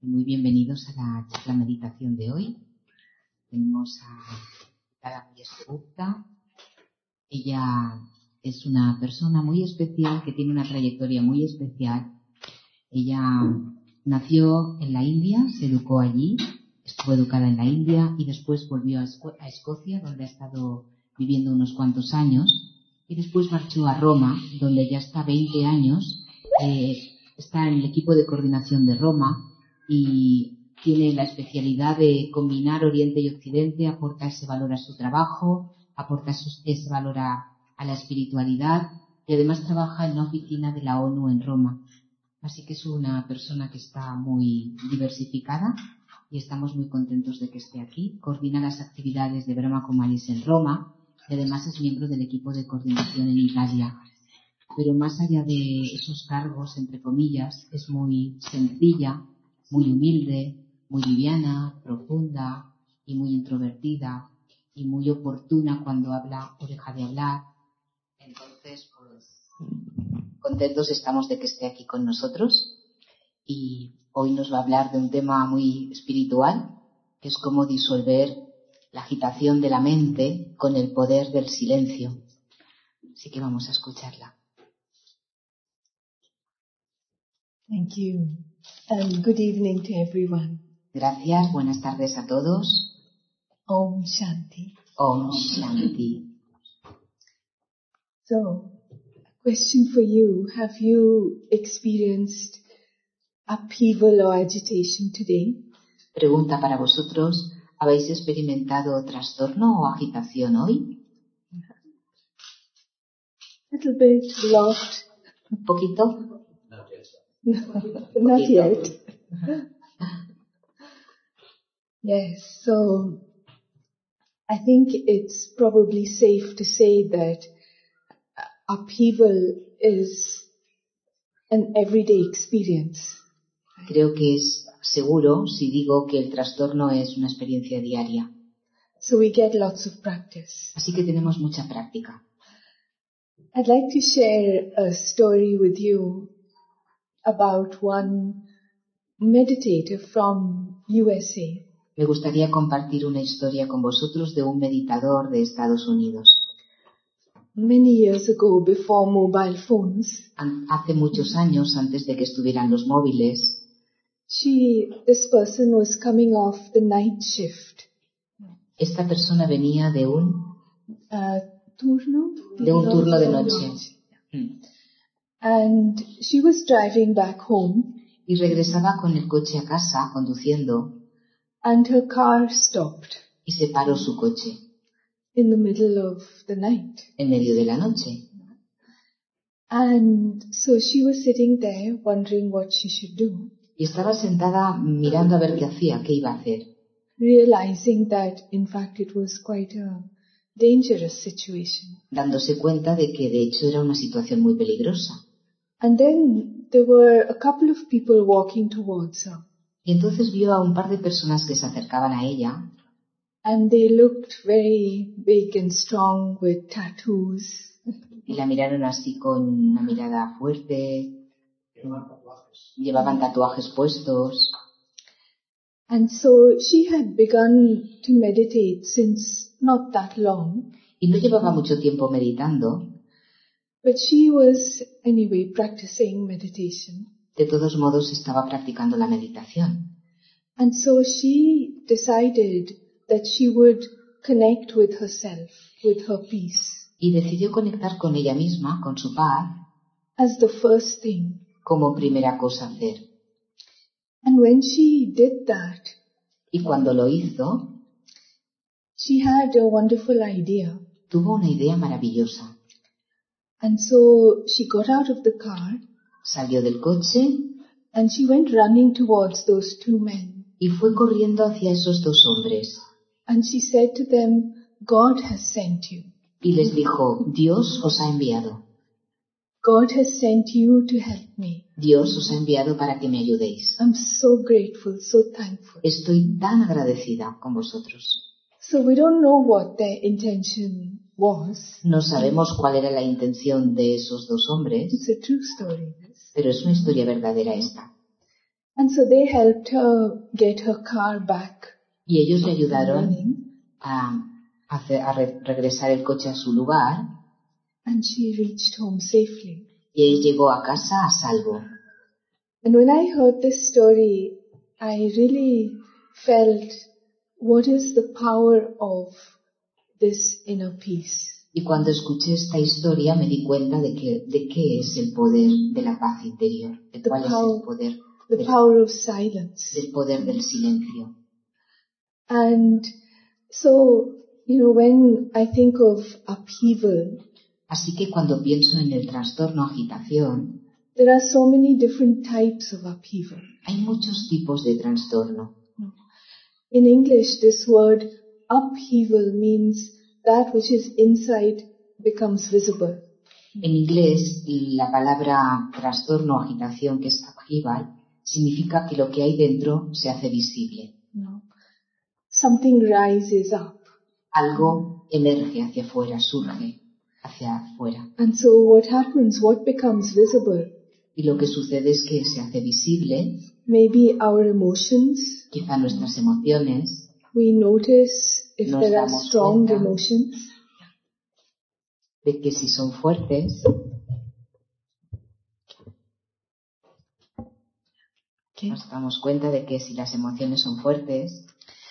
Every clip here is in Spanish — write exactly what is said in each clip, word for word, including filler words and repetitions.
Muy bienvenidos a la charla meditación de hoy. Tenemos a Radha Gupta. Ella es una persona muy especial que tiene una trayectoria muy especial. Ella nació en la India, se educó allí, estuvo educada en la India y después volvió a, Esco- a Escocia, donde ha estado viviendo unos cuantos años, y después marchó a Roma, donde ya está veinte años, eh, está en el equipo de coordinación de Roma y tiene la especialidad de combinar Oriente y Occidente, aporta ese valor a su trabajo, aporta ese valor a, a la espiritualidad y además trabaja en la oficina de la ONU en Roma. Así que es una persona que está muy diversificada y estamos muy contentos de que esté aquí. Coordina las actividades de Brahma Kumaris en Roma y además es miembro del equipo de coordinación en Italia. Pero más allá de esos cargos, entre comillas, es muy sencilla, muy humilde, muy liviana, profunda y muy introvertida y muy oportuna cuando habla o deja de hablar. Entonces, pues, contentos estamos de que esté aquí con nosotros y hoy nos va a hablar de un tema muy espiritual, que es cómo disolver la agitación de la mente con el poder del silencio. Así que vamos a escucharla. Thank you, and good evening to everyone. Gracias, buenas tardes a todos. Om Shanti. Om Shanti. So, a question for you. Have you experienced upheaval or agitation today? Pregunta para vosotros, ¿habéis experimentado trastorno o agitación hoy? A little bit, lot. ¿Un poquito? Not yet. Yes, so I think it's probably safe to say that upheaval is an everyday experience. Creo que es seguro si digo que el trastorno es una experiencia diaria. So we get lots of practice. Así que tenemos mucha práctica. I'd like to share a story with you about one meditator from U S A. Me gustaría compartir una historia con vosotros de un meditador de Estados Unidos. Many years ago, before mobile phones, Hace muchos años, antes de que estuvieran los móviles, she, this person was coming off the night shift. esta persona venía de un, Uh, turno? de un turno de noche. And she was driving back home. Y regresaba con el coche a casa, conduciendo, And her car stopped. Y se paró su coche. In the middle of the night. En medio de la noche. And so she was sitting there wondering what she should do. Y estaba sentada mirando a ver qué hacía, qué iba a hacer. Realizing that, in fact, it was quite a dangerous situation. Dándose cuenta de que de hecho era una situación muy peligrosa. And then there were a couple of people walking towards her. Y entonces vio a un par de personas que se acercaban a ella. And they looked very big and strong with tattoos. Y la miraron así con una mirada fuerte. Llevaban tatuajes. Llevaban tatuajes puestos. And so she had begun to meditate since not that long. Y no llevaba mucho tiempo meditando. But she was anyway practicing meditation. De todos modos estaba practicando la meditación. And so she decided that she would connect with herself, with her peace. Y decidió conectar con ella misma, con su paz, as the first thing. Como primera cosa a hacer. And when she did that, y cuando lo hizo, she had a wonderful idea. Tuvo una idea maravillosa. And so she got out of the car. Salió del coche. And she went running towards those two men. Y fue corriendo hacia esos dos hombres. And she said to them, God has sent you. Y les dijo, Dios os ha enviado. God has sent you to help me. Dios os ha enviado para que me ayudéis. I'm so grateful, so thankful. Estoy tan agradecida con vosotros. So we don't know what their intention was. No sabemos cuál era la intención de esos dos hombres. It's a true story. Pero es una historia verdadera esta. And so they helped her get her car back. Y ellos le ayudaron running, a, hacer, a re- regresar el coche a su lugar. and she reached home safely. Y él llegó a casa a salvo. And when I heard this story, I really felt what is the power of this inner peace. Y cuando escuché esta historia me di cuenta de que de qué es el poder de la paz interior, de The cuál es power- el poder, The del, power of silence. del poder del silencio. And so, you know, when I think of upheaval, Así que cuando pienso en el trastorno agitación, there are so many different types of upheaval. hay muchos tipos de trastorno. In English, this word upheaval means that which is inside becomes visible. En inglés, la palabra trastorno o agitación, que es upheaval, significa que lo que hay dentro se hace visible. You know, something rises up. Algo emerge hacia afuera, surge hacia afuera. And so what happens, what becomes visible, Y lo que sucede es que se hace visible, maybe our emotions. quizá nuestras emociones, We notice if Nos there are damos strong cuenta. emotions. de que si son fuertes, Okay. nos damos cuenta de que si las emociones son fuertes,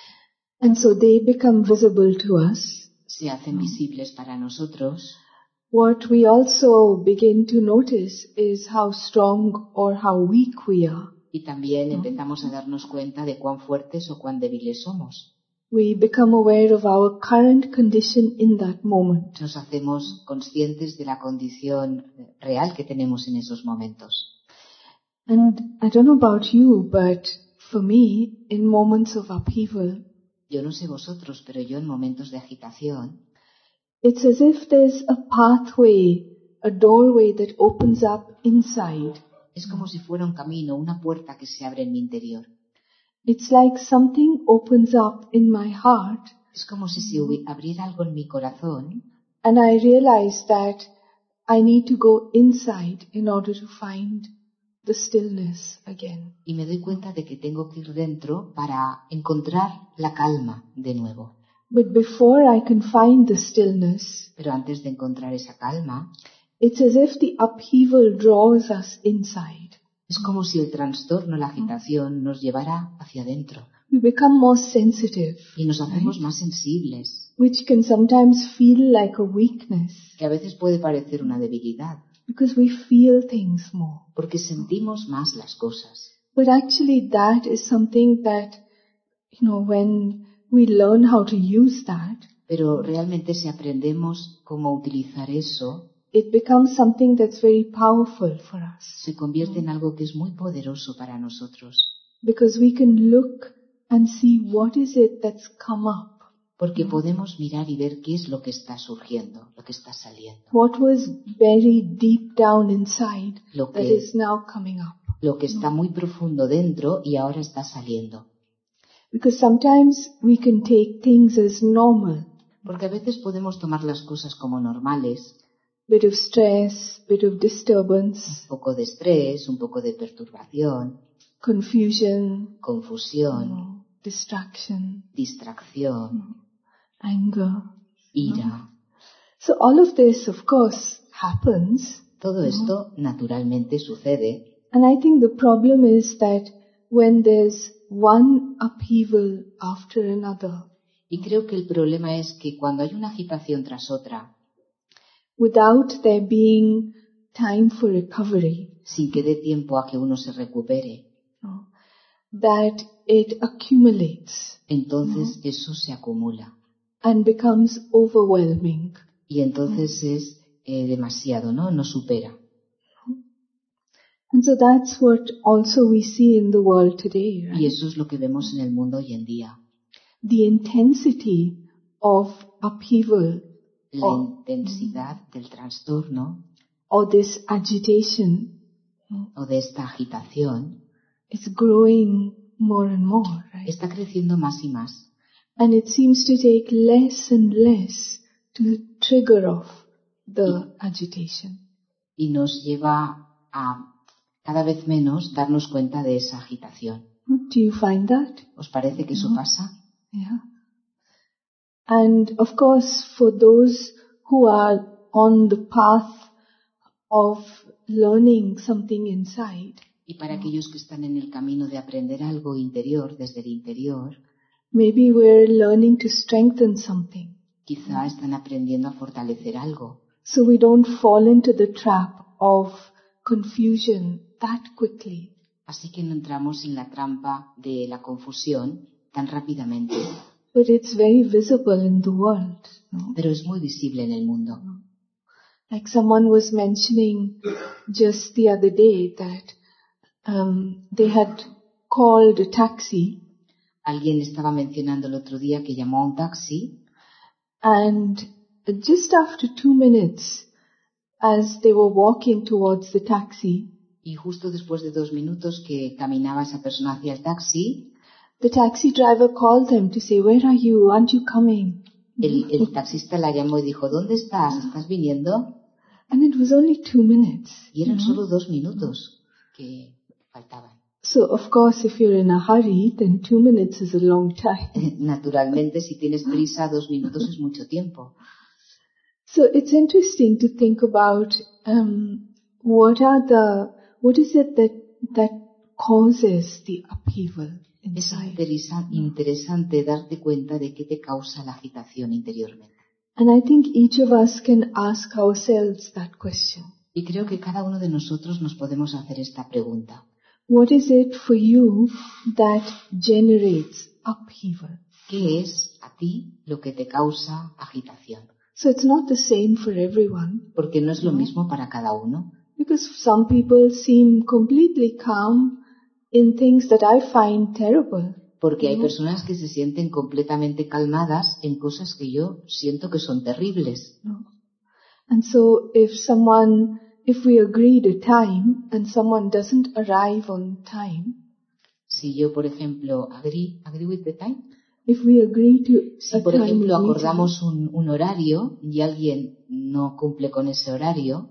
And so they become visible to us. se hacen visibles para nosotros. What we also begin to notice is how strong or how weak we are. Y también empezamos a darnos cuenta de cuán fuertes o cuán débiles somos. We become aware of our current condition in that moment. Nos hacemos conscientes de la condición real que tenemos en esos momentos. And I don't know about you, but for me, in moments of upheaval, Yo no sé vosotros, pero yo en momentos de agitación, it's as if there's a pathway, a doorway that opens up inside. es como si fuera un camino, una puerta que se abre en mi interior. It's like something opens up in my heart, Es como si se hubi- abriera algo en mi corazón and I realize that I need to go inside in order to find the stillness again. y me doy cuenta de que tengo que ir dentro para encontrar la calma de nuevo. But before I can find the stillness, Pero antes de encontrar esa calma, it's as if the upheaval draws us inside. es como si el trastorno, la agitación, nos llevara hacia adentro We become more sensitive, y nos hacemos más sensibles, which can sometimes feel like a weakness que a veces puede parecer una debilidad, because we feel things more. porque sentimos más las cosas. But actually that is something that, you know, when we learn how to use that, Pero realmente si aprendemos cómo utilizar eso, it becomes something that's very powerful for us. se convierte en algo que es muy poderoso para nosotros, Because we can look and see what is it that's come up. porque podemos mirar y ver qué es lo que está surgiendo, lo que está saliendo, What was buried deep down inside Lo that que- is now coming up. lo que está muy profundo dentro y ahora está saliendo. Because sometimes we can take things as normal. Porque a veces podemos tomar las cosas como normales, Bit of stress, bit of un disturbance, poco de estrés, un poco de perturbación, confusion, you confusión, know, distraction, distracción, anger. ira. So all of this, of course, happens. Todo esto naturalmente sucede. And I think the problem is that when there's one upheaval after another, Y creo que el problema es que cuando hay una agitación tras otra, without there being time for recovery, sin que dé tiempo a que uno se recupere, no, that it accumulates entonces eso se acumula. and becomes overwhelming. Y entonces es eh, demasiado, ¿no? No supera. And so that's what also we see in the world today, right? Y eso es lo que vemos en el mundo hoy en día. The intensity of upheaval La Oh. intensidad del trastorno or this agitation o de esta agitación is growing more and more, right? está creciendo más y más. And it seems to take less and less to trigger off the agitation. Y nos lleva a cada vez menos darnos cuenta de esa agitación. Do you find that? ¿Os parece que eso No. pasa? Yeah. And of course, for those who are on the path of learning something inside, Y para aquellos que están en el camino de aprender algo interior, desde el interior, maybe we're learning to strengthen something, quizá están aprendiendo a fortalecer algo, so we don't fall into the trap of confusion that quickly. así que no entramos en la trampa de la confusión tan rápidamente. But it's very visible in the world. No? Pero es muy visible en el mundo. Like someone was mentioning just the other day that um, they had called a taxi, Alguien estaba mencionando el otro día que llamó a un taxi and just after two minutes, as they were walking towards the taxi, y justo después de dos minutos que caminaba esa persona hacia el taxi, the taxi driver called them to say, "Where are you? Aren't you coming?" el, el taxista la llamó y dijo, ¿dónde estás? ¿Estás viniendo? And it was only two minutes. Y eran solo dos minutos que faltaban. So of course, if you're in a hurry, then two minutes is a long time. Naturalmente, si tienes prisa, dos minutos es mucho tiempo. So it's interesting to think about um, what are the what is it that that causes the upheaval Es inside. interesa- interesante darte cuenta de qué te causa la agitación interiormente. And I think each of us can ask ourselves that question. Y creo que cada uno de nosotros nos podemos hacer esta pregunta. What is it for you that generates upheaval? ¿Qué es a ti lo que te causa agitación? So it's not the same for everyone, Porque no es lo mismo para cada uno. because some people seem completely calm in things that I find terrible. Porque hay personas que se sienten completamente calmadas en cosas que yo siento que son terribles. No. And so if someone, if we agreed a time and someone doesn't arrive on time, Si yo, por ejemplo, agree, agree with the time. if we agree to Si, a por time ejemplo, of meeting, acordamos un, un horario y alguien no cumple con ese horario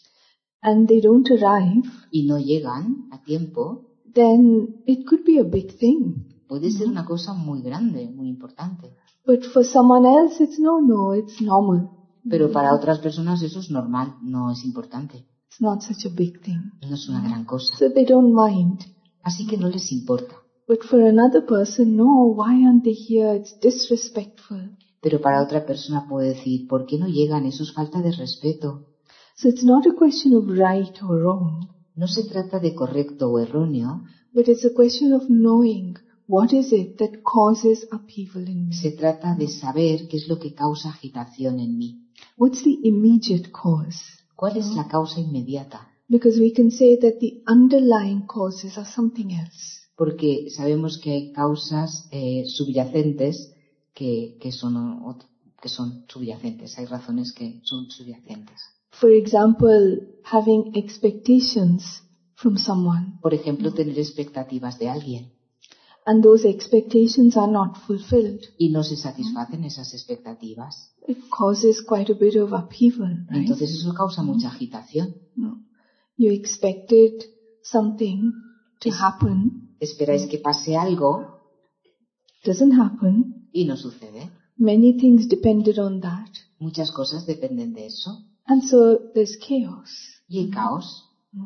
and they don't arrive, y no llegan a tiempo, then it could be a big thing. puede ser una cosa muy grande, muy importante. But for someone else, it's no, no, it's normal. Pero para otras personas eso es normal, no es importante. It's not such a big thing. No es una gran cosa. So they don't mind. Así que no les importa. But for another person, no, why aren't they here? It's disrespectful. Pero para otra persona puede decir, ¿por qué no llegan? Eso es falta de respeto. So it's not a question of right or wrong, No se trata de correcto o erróneo, but it's a question of knowing what is it that causes upheaval in me. se trata de saber qué es lo que causa agitación en mí. What's the immediate cause? ¿Cuál es la causa inmediata? Because we can say that the underlying causes are something else. Porque sabemos que hay causas eh, subyacentes que, que, son, ot- que son subyacentes. Hay razones que son subyacentes. For example, having expectations from someone, Por ejemplo, tener expectativas de alguien and those expectations are not fulfilled. y no se satisfacen esas expectativas. It causes quite a bit of upheaval, right? Entonces eso causa mucha agitación. No. You expected something to Es- happen, Esperáis que pase algo doesn't happen. y no sucede. Many things depended on that. Muchas cosas dependen de eso. And so there's chaos. Y hay caos.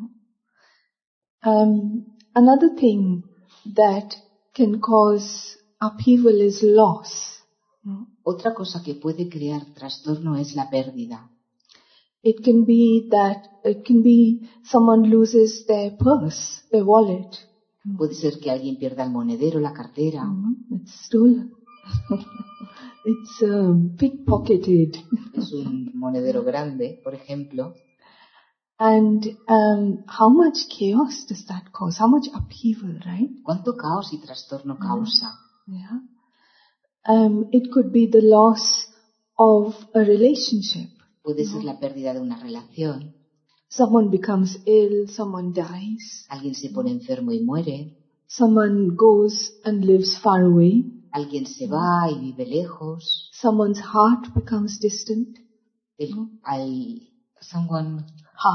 Um, another thing that can cause upheaval is loss. Otra cosa que puede crear trastorno es la pérdida. It can be that, it can be someone loses their purse, their wallet. Puede ser que alguien pierda el monedero, la cartera. It's stolen. It's um, pickpocketed. Es un monedero grande, por ejemplo. And um, how much chaos does that cause? How much upheaval, right? ¿Cuánto caos y trastorno causa? Yeah. Um, it could be the loss of a relationship. Puede ser la pérdida de una relación. Someone becomes ill, someone dies, Alguien se pone enfermo y muere. someone goes and lives far away, Alguien se va y vive lejos. someone's heart becomes distant. El, al, someone, Heart.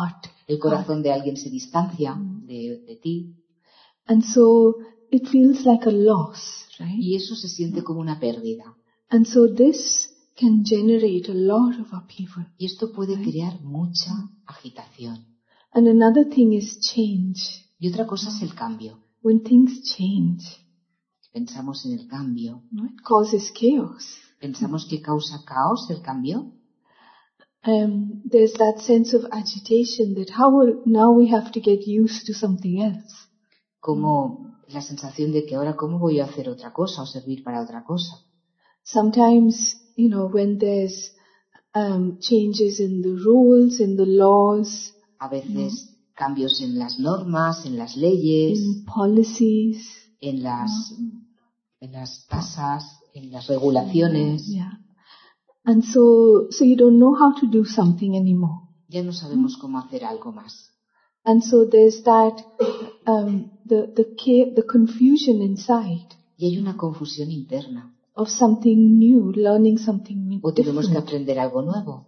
El corazón de alguien se distancia de, de ti. And so it feels like a loss, right? Y eso se siente como una pérdida. And so this can generate a lot of upheaval. Y esto puede crear mucha agitación. And another thing is change. Y otra cosa es el cambio. When things change, Pensamos en el cambio. you know, it causes chaos. Pensamos que causa caos el cambio. Um, there's that sense of agitation that how will, now we have to get used to something else. Como la sensación de que ahora cómo voy a hacer otra cosa o servir para otra cosa. Sometimes, you know, when there's um, changes in the rules, in the laws, A veces cambios en las normas, en las leyes, in policies, en las, en las tasas, en las regulaciones. yeah. And so, so you don't know how to do something anymore. Ya no sabemos cómo hacer algo más. And so there's that, um, the, the, ca- the confusion inside Y hay una confusión interna. of something new, learning something new, O tenemos que different. aprender algo nuevo.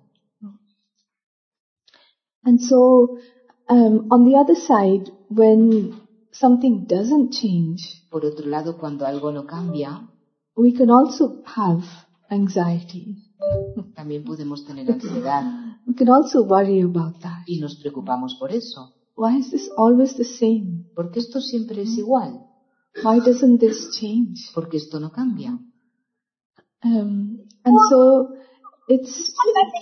And so, um, on the other side, when something doesn't change, Por otro lado, cuando algo no cambia, we can also have anxiety. también podemos tener ansiedad We can also worry about that. y nos preocupamos por eso. Why is this always the same? Porque esto siempre es igual. Why doesn't this change? Porque esto no cambia. Um, and so it's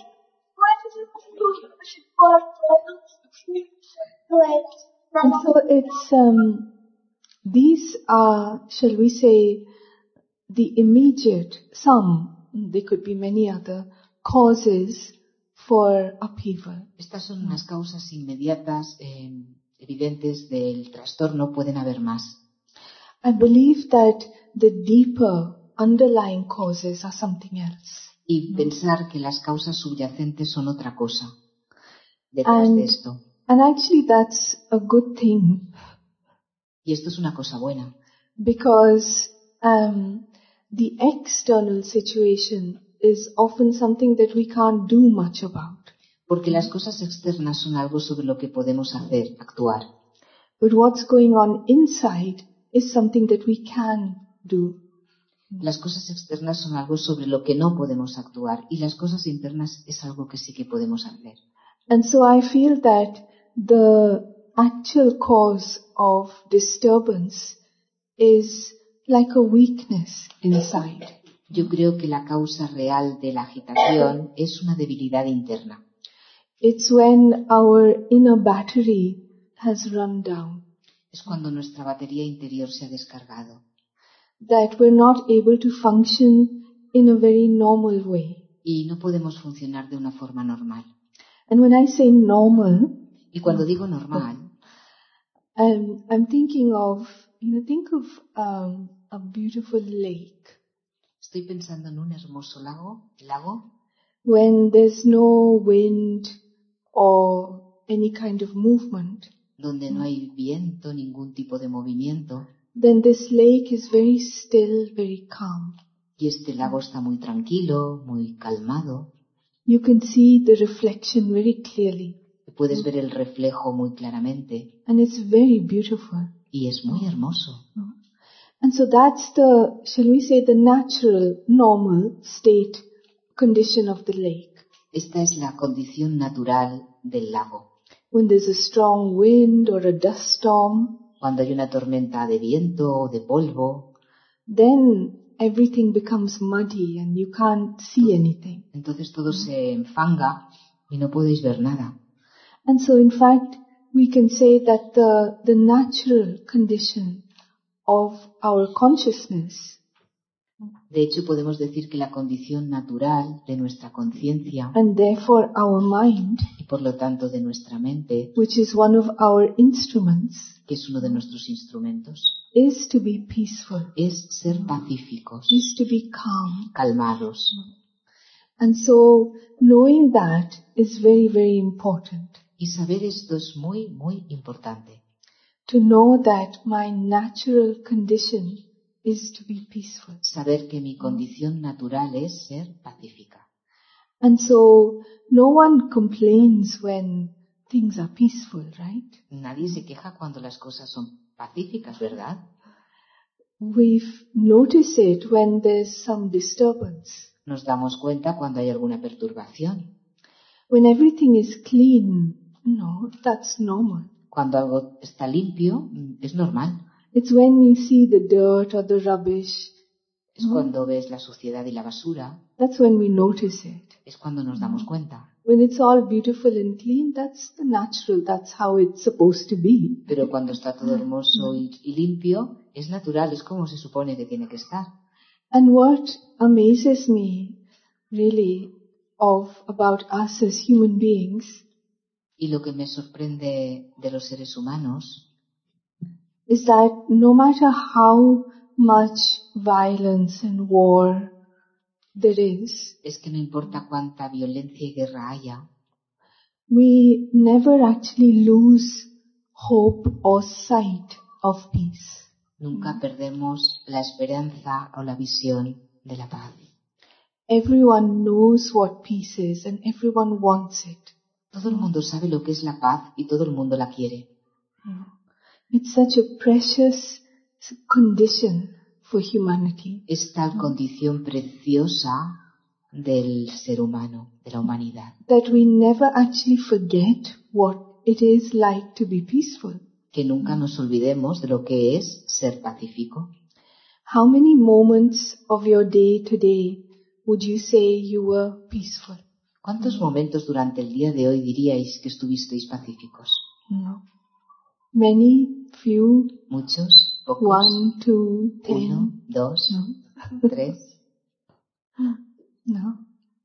and so it's um, these are, shall we say, the immediate, some, there could be many other causes for upheaval. Estas son unas causas inmediatas, eh, evidentes del trastorno. Pueden haber más. I believe that the deeper underlying causes are something else. Y pensar que las causas subyacentes son otra cosa detrás de And, esto. and actually that's a good thing Y esto es una cosa buena. because um, the external situation is often something that we can't do much about. Porque las cosas externas son algo sobre lo que podemos hacer, actuar. But what's going on inside is something that we can do. Las cosas externas son algo sobre lo que no podemos actuar. Y las cosas internas es algo que sí que podemos hacer. And so I feel that the actual cause of disturbance is like a weakness inside. Yo creo que la causa real de la agitación es una debilidad interna. It's when our inner battery has run down, Es cuando nuestra batería interior se ha descargado. that we're not able to function in a very normal way. Y no podemos funcionar de una forma normal. And when I say normal, Y cuando digo normal, um, I'm thinking of, you know, think of um, a beautiful lake estoy pensando en un hermoso lago, lago, when there's no wind or any kind of movement. donde no hay viento, ningún tipo de movimiento. Then this lake is very still, very calm. Y este lago está muy tranquilo, muy calmado. You can see the reflection very clearly, Puedes ver el reflejo muy claramente. and it's very beautiful. Y es muy hermoso. And so that's the, shall we say, the natural, normal state, condition of the lake. Esta es la condición natural del lago. When there's a strong wind or a dust storm, Cuando hay una tormenta de viento o de polvo, then everything becomes muddy and you can't see anything. entonces todo se enfanga y no podéis ver nada. And so in fact, we can say that the, the natural condition of our consciousness De hecho, podemos decir que la condición natural de nuestra conciencia and therefore our mind, y por lo tanto de nuestra mente, which is one of our instruments, que es uno de nuestros instrumentos, is to be peaceful, es ser pacíficos, is to be calm. calmados. And so knowing that is very, very important. Y saber esto es muy, muy importante. To know that my natural condition is to be peaceful. Saber que mi condición natural es ser pacífica. And so no one complains when, things are peaceful, right? Nadie se queja cuando las cosas son pacíficas, ¿verdad? We've noticed it when there's some disturbance. Nos damos cuenta cuando hay alguna perturbación. When everything is clean, no, that's normal. Cuando algo está limpio, es normal. It's when you see the dirt or the rubbish, Es cuando ves la suciedad y la basura, that's when we notice it. es cuando nos damos cuenta. When it's all beautiful and clean, that's the natural, that's how it's supposed to be. Pero cuando está todo hermoso y, y limpio, es natural, es como se supone que tiene que estar. And what amazes me, really, of about us as human beings, Y lo que me sorprende de los seres humanos is that no matter how much violence and war there is, es que no importa cuánta violencia y guerra haya, we never actually lose hope or sight of peace. nunca perdemos la esperanza o la visión de la paz. Everyone knows what peace is and everyone wants it. Todo el mundo sabe lo que es la paz y todo el mundo la quiere. It's such a precious condition for humanity. Es tal condición preciosa del ser humano, de la humanidad, That we never actually forget what it is like to be peaceful. que nunca nos olvidemos de lo que es ser pacífico. How many moments of your day today would you say you were peaceful? ¿Cuántos momentos durante el día de hoy diríais que estuvisteis pacíficos? No. Many, few, ¿Muchos? ¿Pocos? one, two, ¿Uno? ten. ¿Dos? No. ¿Tres? No.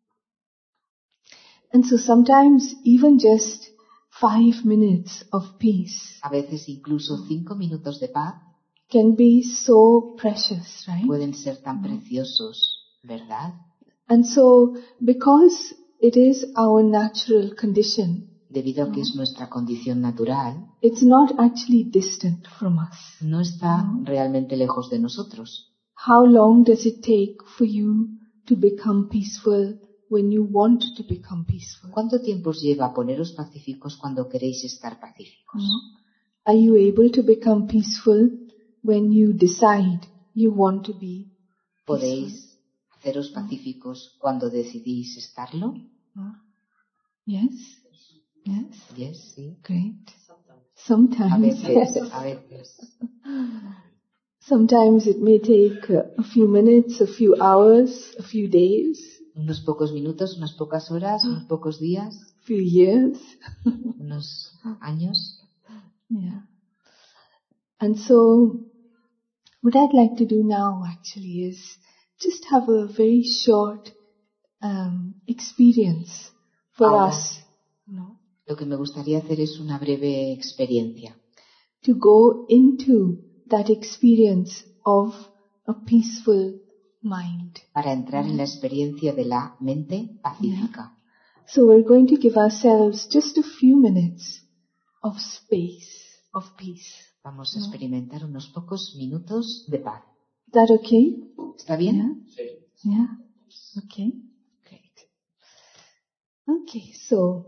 And so sometimes even just five minutes of peace A veces incluso cinco minutos de paz can be so precious, right? pueden ser tan preciosos, ¿verdad? And so because it is our natural condition, Debido a que es nuestra condición natural, it's not actually distant from us. no está realmente lejos de nosotros. How long does it take for you to become peaceful when you want to become peaceful? ¿Cuánto tiempo os lleva a poneros pacíficos cuando queréis estar pacíficos? Are you able to become peaceful when you decide you want to be peaceful? ¿Podéis haceros pacíficos cuando decidís estarlo? Yes? Yes? Yes, sí. Great. A Sometimes. veces, a veces. Sometimes it may take uh, a few minutes, a few hours, a few days, Unos pocos minutos, unas pocas horas, unos pocos días, a few years. unos años. Yeah. And so, what I'd like to do now actually is just have a very short um, experience for Ahora. us, you know, Lo que me gustaría hacer es una breve experiencia to go into that experience of a peaceful mind. para entrar en la experiencia de la mente pacífica. So we're going to give ourselves just a few minutes of space, of peace. Vamos a experimentar unos pocos minutos de paz. Is that okay? ¿Está bien? Yeah? Okay. Great. Okay, so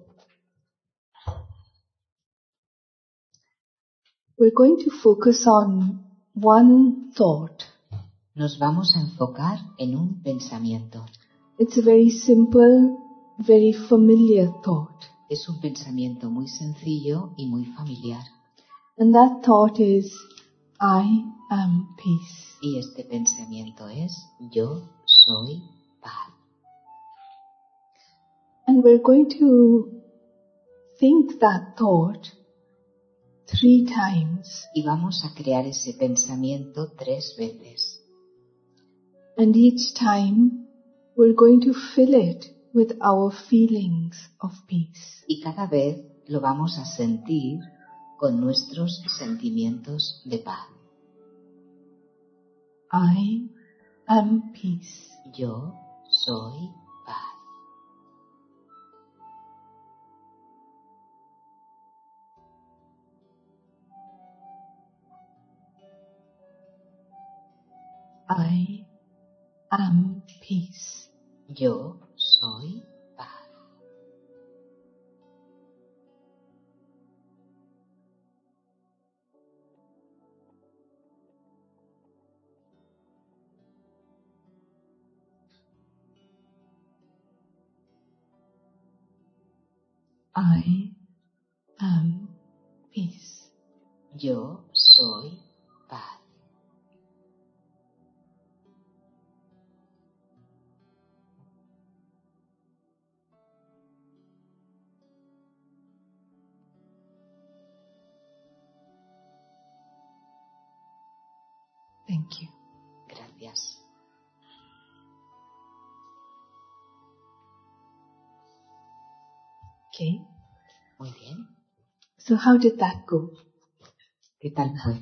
we're going to focus on one thought. Nos vamos a enfocar en un pensamiento. It's a very simple, very familiar thought. Es un pensamiento muy sencillo y muy familiar. And that thought is, I am peace. Y este pensamiento es, yo soy paz. And we're going to think that thought three times. Y vamos a crear ese pensamiento tres veces. And each time we're going to fill it with our feelings of peace. Y cada vez lo vamos a sentir con nuestros sentimientos de paz. I am peace. Yo soy paz. I am peace. Yo soy paz. I am peace. Yo soy paz. Thank you. Gracias. Okay. Muy bien. So how did that go? ¿Qué tal fue?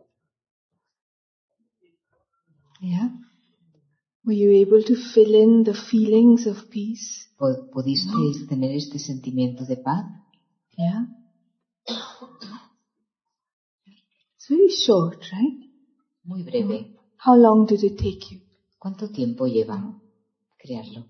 Yeah. Were you able to fill in the feelings of peace? ¿Pudisteis tener este sentimiento de paz? Yeah. It's very short, right? Muy breve. How long did it take you? ¿Cuánto tiempo lleva crearlo?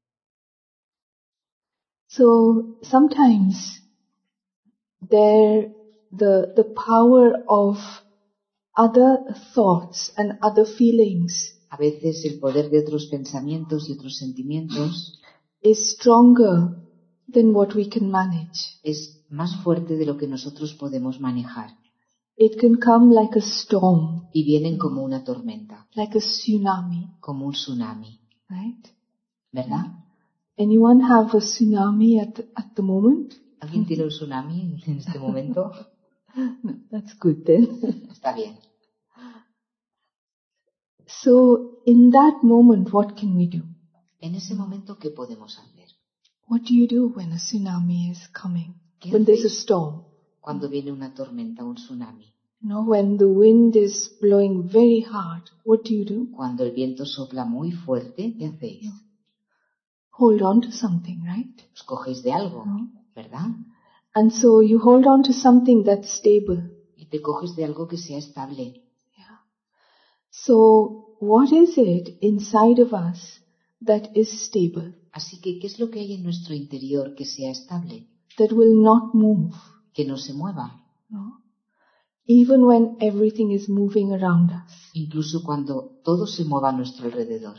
So sometimes there the the power of other thoughts and other feelings A veces el poder de otros pensamientos y otros sentimientos is stronger than what we can manage. es más fuerte de lo que nosotros podemos manejar. It can come like a storm, Y vienen como una tormenta, like a tsunami, como un tsunami, right? ¿verdad? Anyone have a tsunami at the, at the moment? ¿Alguien tiene un tsunami en este momento? No, that's good then. Está bien. So in that moment, what can we do? En ese momento, ¿qué podemos hacer? What do you do when a tsunami is coming? ¿Qué When there's a hacéis storm? cuando viene una tormenta, un tsunami? You know, when the wind is blowing very hard, what do you do? Cuando el viento sopla muy fuerte, ¿qué hacéis? Hold on to something, right? Os cogéis de algo, No. ¿verdad? And so you hold on to something that's stable. Y te coges de algo que sea estable. Yeah. So what is it inside of us that is stable, Así que, ¿qué es lo que hay en nuestro interior que sea estable? that will not move? Que no se mueva. No? Even when everything is moving around us. Incluso cuando todo se mueva a nuestro alrededor.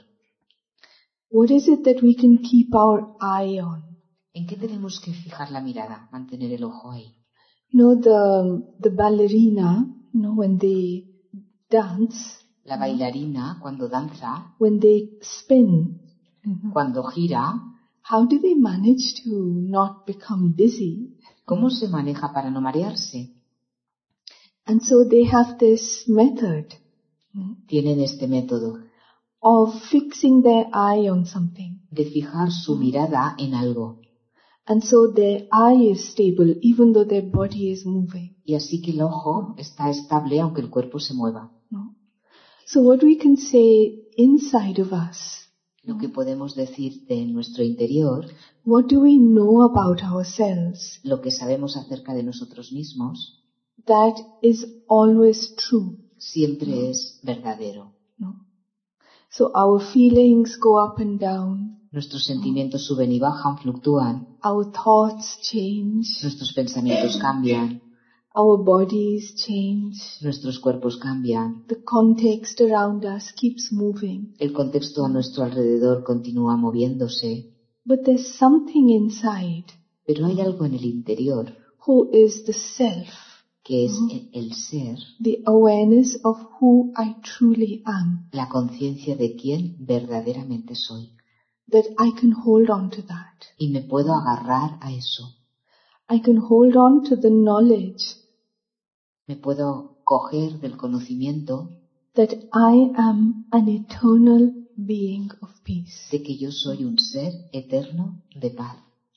What is it that we can keep our eye on? ¿En qué tenemos que fijar la mirada? Mantener el ojo ahí. You know, the, the ballerina, you know, when they dance, La bailarina, cuando danza, when they spin, cuando gira, how do they manage to not become dizzy? ¿cómo se maneja para no marearse? And so they have this method Tienen este método of fixing their eye on something. de fijar su mirada en algo. And so their eye is stable even though their body is moving. Y así que el ojo está estable aunque el cuerpo se mueva. No? So what we can say inside of us, Lo que podemos decir de nuestro interior, what do we know about ourselves lo que sabemos acerca de nosotros mismos, that is always true? siempre es verdadero. No? So our feelings go up and down. Nuestros sentimientos suben y bajan, fluctúan. Our thoughts change. Nuestros pensamientos cambian. Our bodies change. Nuestros cuerpos cambian. The context around us keeps moving. El contexto a nuestro alrededor continúa moviéndose. But there's something inside Pero hay algo en el interior who is the self, que es el, el ser, the awareness of who I truly am, la conciencia de quién verdaderamente soy. that I can hold on to that. Y me puedo agarrar a eso. I can hold on to the knowledge Me puedo coger del conocimiento that I am an eternal being of peace. de que yo soy un ser eterno de paz.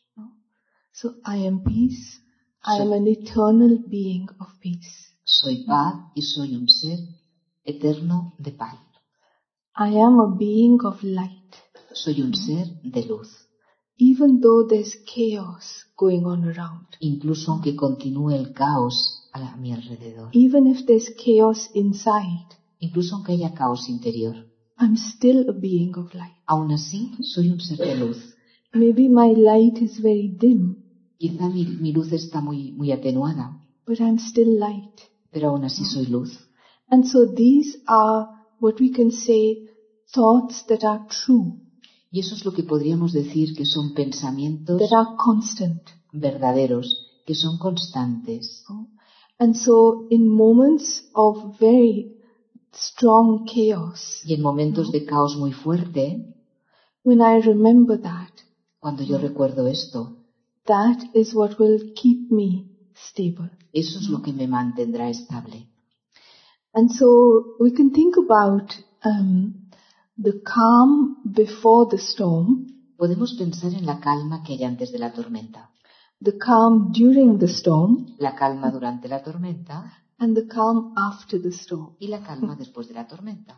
So I am peace. I am an eternal being of peace. Soy paz y soy un ser eterno de paz. I am a being of light. Soy un ser de luz. Even though there's chaos going on around. Incluso aunque continúe el caos a mi alrededor. Even if there's chaos inside. Incluso aunque haya caos interior. I'm still a being of light. Aún así, soy un ser de luz. Maybe my light is very dim. Quizá mi, mi luz está muy, muy atenuada. But I'm still light. Pero aún así soy luz. And so these are what we can say thoughts that are true. Y eso es lo que podríamos decir que son pensamientos That are constant. verdaderos, que son constantes. And so in moments of very strong chaos, Y en momentos de caos muy fuerte, when I remember that, cuando yo recuerdo esto, that is what will keep me stable. eso es lo que me mantendrá estable. And so we can think about um, the calm before the storm, Podemos pensar en la calma que hay antes de la tormenta, the calm during the storm, la calma durante la tormenta and the calm after the storm. y la calma después de la tormenta.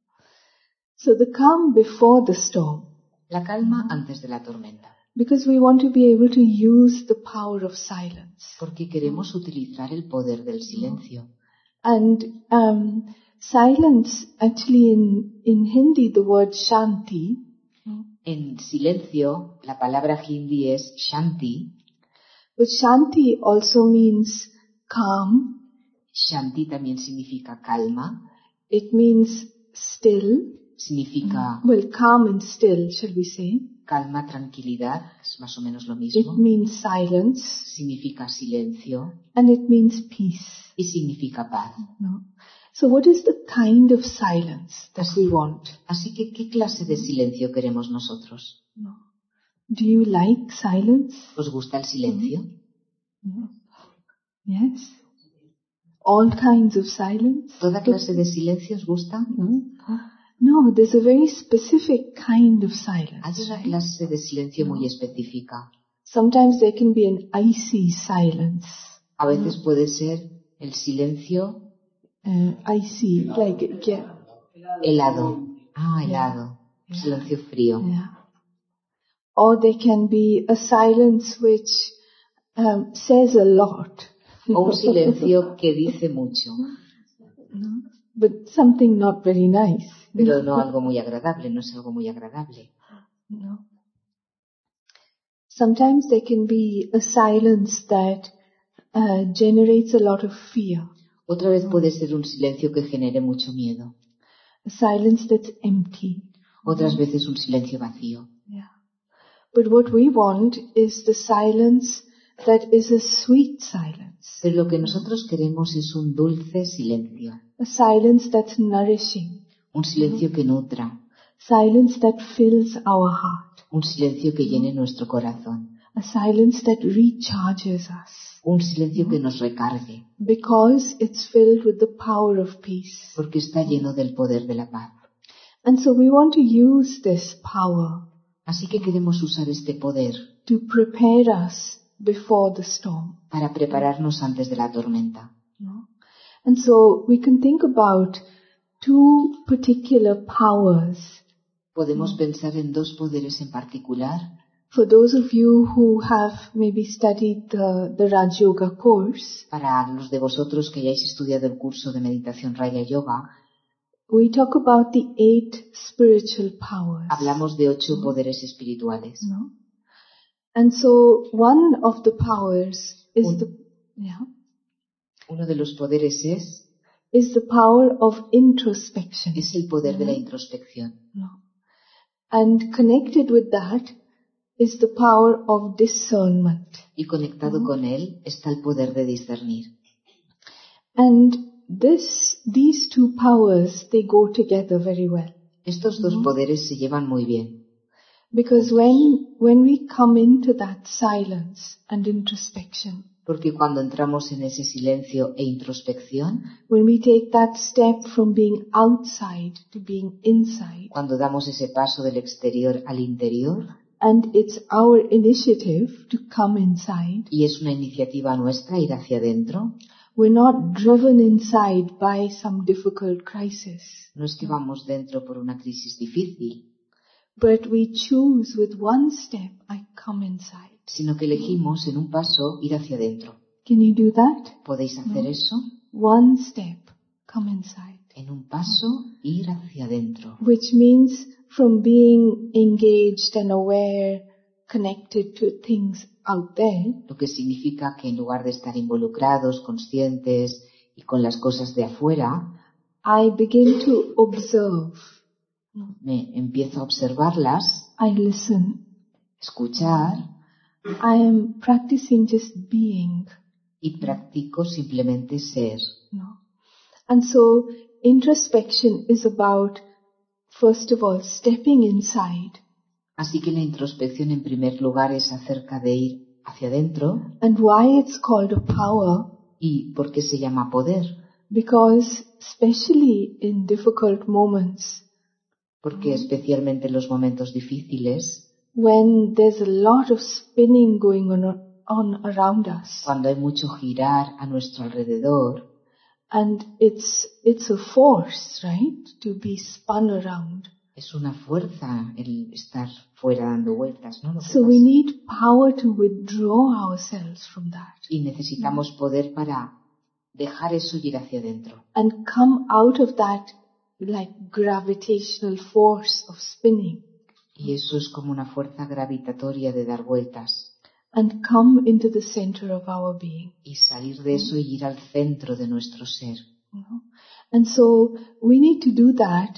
So the calm before the storm, La calma antes de la tormenta, because we want to be able to use the power of silence. porque queremos utilizar el poder del silencio. And um, silence, actually in, in Hindi, the word shanti, En silencio, la palabra hindi es shanti. but shanti also means calm. Shanti también significa calma, It means still. significa Well, calm and still, shall we say. calma, tranquilidad, es más o menos lo It mismo. means silence, Significa silencio and it means peace. y significa paz. No? So what is the kind of silence that we want? Así que, ¿qué clase de silencio queremos nosotros? No. Do you like silence? ¿Os gusta el silencio? No. Yes? All kinds of silence? ¿Toda clase de silencio os gusta? No? No, there's a very specific kind of silence. Hay una Right? clase de silencio muy específica. Sometimes there can be an icy silence. A veces puede ser el silencio Uh, icy, like, yeah. helado. Ah, helado. Silencio frío. Yeah. Or there can be a silence which um, says a lot. O un silencio que dice mucho, No? But something not very nice. pero no algo muy agradable, no es algo muy agradable. No. Sometimes there can be a silence that uh, generates a lot of fear. Otra vez puede ser un silencio que genere mucho miedo. A silence that's empty. Otras veces un silencio vacío. Yeah. But what we want is the silence that is a sweet silence. Pero lo que nosotros queremos es un dulce silencio. A silence that's nourishing. Un silencio que nutra. Silence that fills our heart. Un silencio que llene nuestro corazón. A silence that recharges us. Un silencio que nos recargue. Because it's filled with the power of peace. Porque está lleno del poder de la paz. And so we want to use this power Así que queremos usar este poder to prepare us before the storm. para prepararnos antes de la tormenta. No? And so we can think about two particular powers. Podemos pensar en dos poderes en particular. For those of you who have maybe studied the, the Raj Yoga course, Para los de vosotros que hayáis estudiado el curso de meditación Raja Yoga, we talk about the eight spiritual powers. hablamos de ocho poderes espirituales. No? And so one of the powers is Un- the yeah, Uno de los poderes es, is the power of introspection. es el poder de la introspección. No. And connected with that is the power of discernment. Y conectado con él está el poder de discernir. And this, these two powers, they go together very well. Estos dos poderes se llevan muy bien. Because when, when we come into that silence and introspection, Porque cuando entramos en ese silencio e introspección, when we take that step from being outside to being inside, cuando damos ese paso del exterior al interior, and it's our initiative to come inside, y es una iniciativa nuestra ir hacia adentro, we're not driven inside by some difficult crisis, no es que vamos dentro por una crisis difícil, but we choose with one step, I come inside. sino que elegimos en un paso ir hacia adentro. Can you do that? ¿Podéis hacer eso? One step, come inside. En un paso ir hacia adentro. Which means from being engaged and aware, connected to things out there, Lo que significa que en lugar de estar involucrados, conscientes y con las cosas de afuera, I begin to observe. me empiezo a observarlas, I listen. escuchar, I am practicing just being. Y practico simplemente ser. No. And so introspection is about, first of all, stepping inside. Así que la introspección en primer lugar es acerca de ir hacia adentro. And why it's called a power? ¿Y por qué se llama poder? Because especially in difficult moments, Porque especialmente en los momentos difíciles, when there's a lot of spinning going on, on around us, cuando hay mucho girar a nuestro alrededor, and it's it's a force, right, to be spun around. es una fuerza el estar fuera dando vueltas, ¿no? Lo que So we pasa. need power to withdraw ourselves from that Y necesitamos poder para dejar eso y ir hacia adentro. and come out of that like gravitational force of spinning Y eso es como una fuerza gravitatoria de dar vueltas. and come into the center of our being. Y salir de eso y ir al centro de nuestro ser. You know? And so we need to do that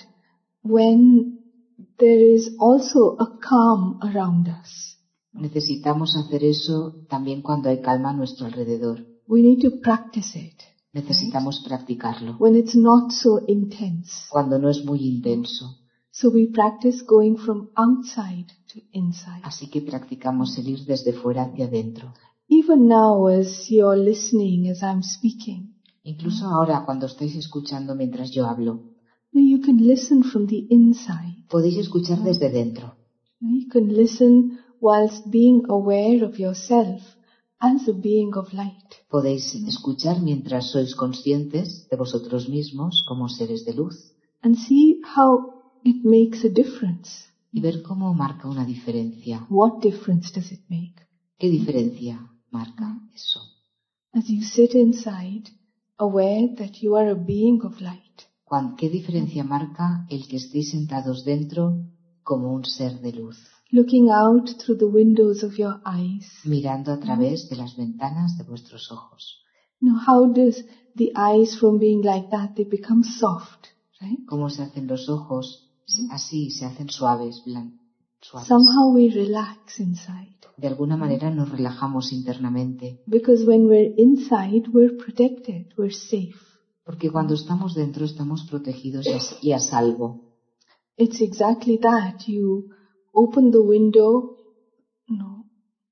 when there is also a calm around us. Necesitamos hacer eso también cuando hay calma a nuestro alrededor. We need to practice it Necesitamos practicarlo. when it's not so intense. Cuando no es muy intenso. So we practice going from outside to inside. Así que practicamos el ir desde fuera hacia adentro. Even now as you're listening, as I'm speaking, Incluso ahora cuando estáis escuchando mientras yo hablo, you can listen from the inside. podéis escuchar desde dentro. You can listen whilst being aware of yourself as a being of light. Podéis escuchar mientras sois conscientes de vosotros mismos como seres de luz And see how it makes a difference. y ver cómo marca una diferencia. What difference does it make? ¿Qué diferencia marca eso? As you sit inside, aware that you are a being of light. Cuán- ¿Qué diferencia marca el que estéis sentados dentro como un ser de luz, Looking out through the windows of your eyes. mirando a través de las ventanas de vuestros ojos? Now how does the eyes from being like that, they become soft, right? ¿Cómo se hacen los ojos? Se- Así se hacen suaves, blan- suaves. Somehow we relax inside. De alguna manera nos relajamos internamente, Because when we're inside, we're protected, we're safe. porque cuando estamos dentro estamos protegidos y a, y a salvo. It's exactly that. You open the window, no.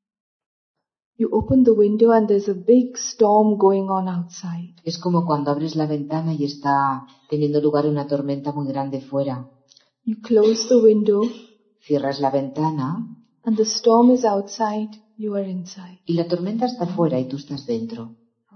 You open the window and there's a big storm going on outside. Es como cuando abres la ventana y está teniendo lugar una tormenta muy grande fuera. You close the window Cierras la ventana and the storm is outside, you are inside. y la tormenta está fuera y tú estás dentro.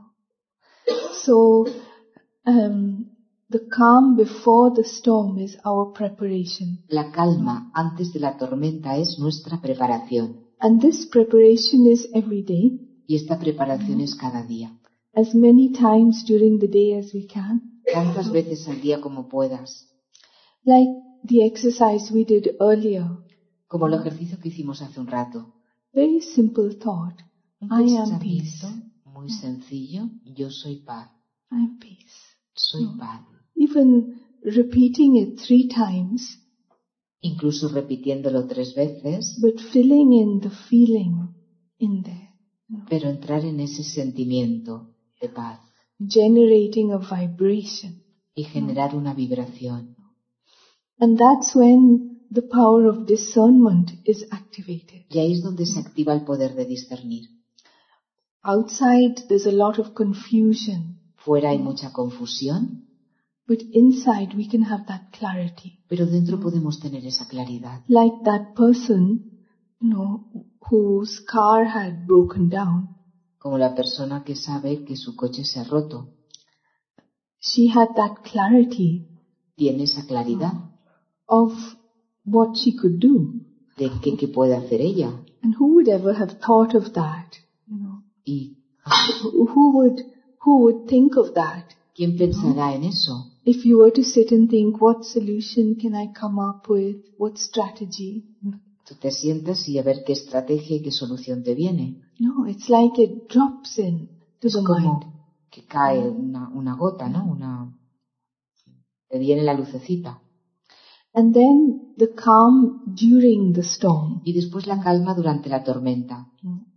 So, um, the calm before the storm is our preparation. La calma antes de la tormenta es nuestra preparación And this preparation is every day, y esta preparación es cada día. as many times during the day as we can. Tantas veces al día como puedas, Like the exercise we did earlier. como el ejercicio que hicimos hace un rato. Very simple thought. Un I am peace. pensamiento muy sencillo, yo soy paz, I am peace. soy paz. Even repeating it three times, Incluso repitiéndolo tres veces, but filling in the feeling in there. pero entrar en ese sentimiento de paz Generating a vibration. y generar una vibración. And that's when the power of discernment is activated. Y ahí es donde se activa el poder de discernir. Outside there's a lot of confusion, Fuera hay mucha confusión, but inside we can have that clarity. pero dentro podemos tener esa claridad. Like that person, you know, whose car had broken down. Como la persona que sabe que su coche se ha roto. She had that clarity Tiene esa claridad of what she could do. de qué, qué puede hacer ella. And who would ever have thought of that? You know, ¿Y who who would, who would think of that? quién pensará en eso? If you were to sit and think, what solution can I come up with? What strategy? Tú te sientas y a ver qué estrategia y qué solución te viene. No, it's like it drops in to Es the mind. como que cae una, una gota, ¿no? Una, te viene la lucecita. And then the calm during the storm. Y después la calma durante la tormenta.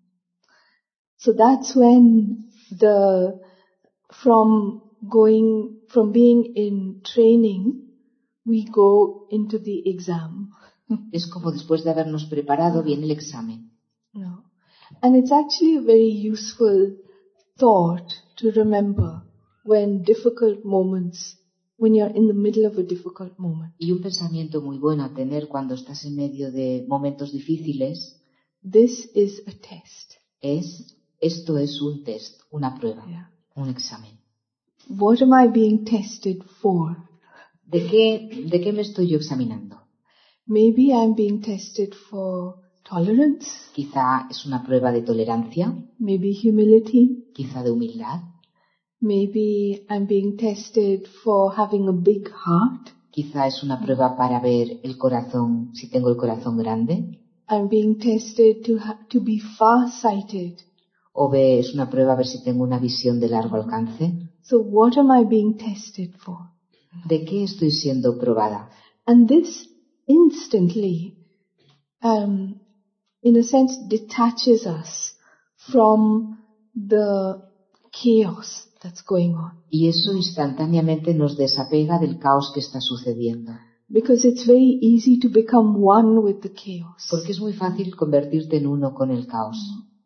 So that's when the, from going, from being in training, we go into the exam. Es como después de habernos preparado viene el examen. No. And it's actually a very useful thought to remember when difficult moments, when you're in the middle of a difficult moment. Y un pensamiento muy bueno a tener cuando estás en medio de momentos difíciles. This is a test. Es, esto es un test, una prueba, Yeah. un examen. What am I being tested for? ¿De qué, de qué me estoy yo examinando? Maybe I'm being tested for tolerance, Quizá es una prueba de tolerancia, maybe humility, quizá de humildad, maybe I'm being tested for having a big heart, quizá es una prueba para ver el corazón, si tengo el corazón grande, I'm being tested to ha- to be far-sighted. o ve, es una prueba a ver si tengo una visión de largo alcance. So what am I being tested for? ¿De qué estoy siendo probada? And this instantly, um, in a sense, detaches us from the chaos that's going on. Y eso instantáneamente nos desapega del caos que está sucediendo. Because it's very easy to become one with the chaos. Porque es muy fácil convertirte en uno con el caos.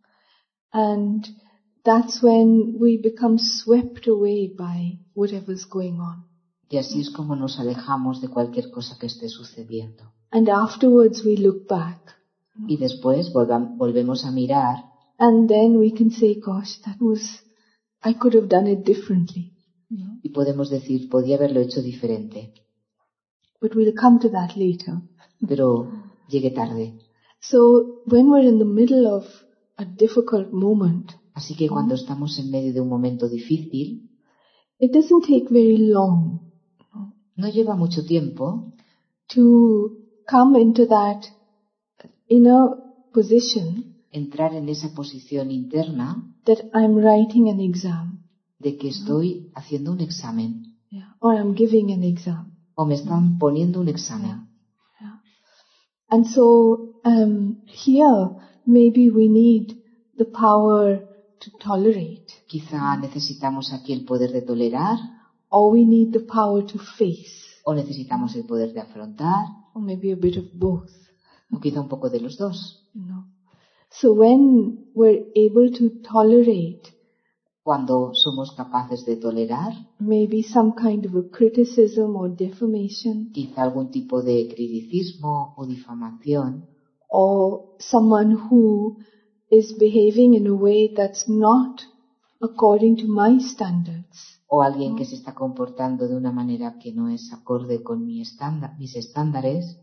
And that's when we become swept away by whatever's going on. Y así es como nos alejamos de cualquier cosa que esté sucediendo. And afterwards we look back. Y después volvam- volvemos a mirar And then we can say, gosh, that was, I could have done it differently. y podemos decir, podía haberlo hecho diferente, But we'll come to that later. pero llegué tarde. So when we're in the middle of a difficult moment, Así que cuando estamos en medio de un momento difícil, it doesn't take very long no lleva mucho tiempo to come into that inner position entrar en esa posición interna that I'm writing an exam, de que estoy haciendo un examen yeah, or I'm giving an exam. o me están poniendo un examen. Yeah. And so um, here maybe we need the power to tolerate, Quizá necesitamos aquí el poder de tolerar or we need the power to face, o necesitamos el poder de afrontar or maybe a bit of both. o quizá un poco de los dos. You know. So when we're able to tolerate Cuando somos capaces de tolerar maybe some kind of a criticism or defamation, quizá algún tipo de criticismo o difamación or someone who is behaving in a way that's not according to my standards, o alguien que se está comportando de una manera que no es acorde con mi estándar, mis estándares,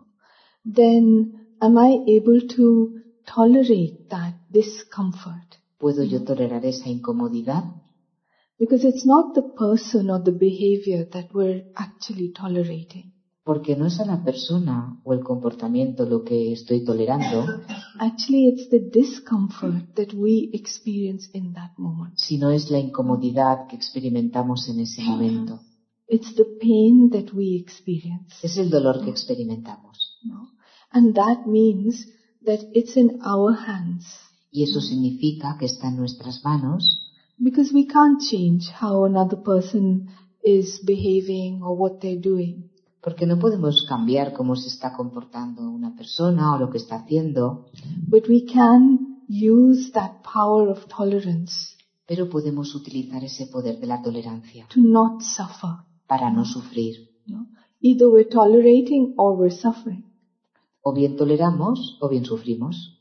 then am I able to tolerate that discomfort? ¿puedo yo tolerar esa incomodidad? Because it's not the person or the behavior that we're actually tolerating. Porque no es a la persona o el comportamiento lo que estoy tolerando, Actually, it's the discomfort that we experience in that moment. sino es la incomodidad que experimentamos en ese momento. It's the pain that we experience. Es el dolor que experimentamos. No? And that means that it's in our hands. Y eso significa que está en nuestras manos, Because we can't change how another person is behaving or what they're doing. porque no podemos cambiar cómo se está comportando una persona o lo que está haciendo, But we can use that power of tolerance pero podemos utilizar ese poder de la tolerancia to not suffer. para no sufrir. No? Either we're tolerating or we're suffering. O bien toleramos o bien sufrimos,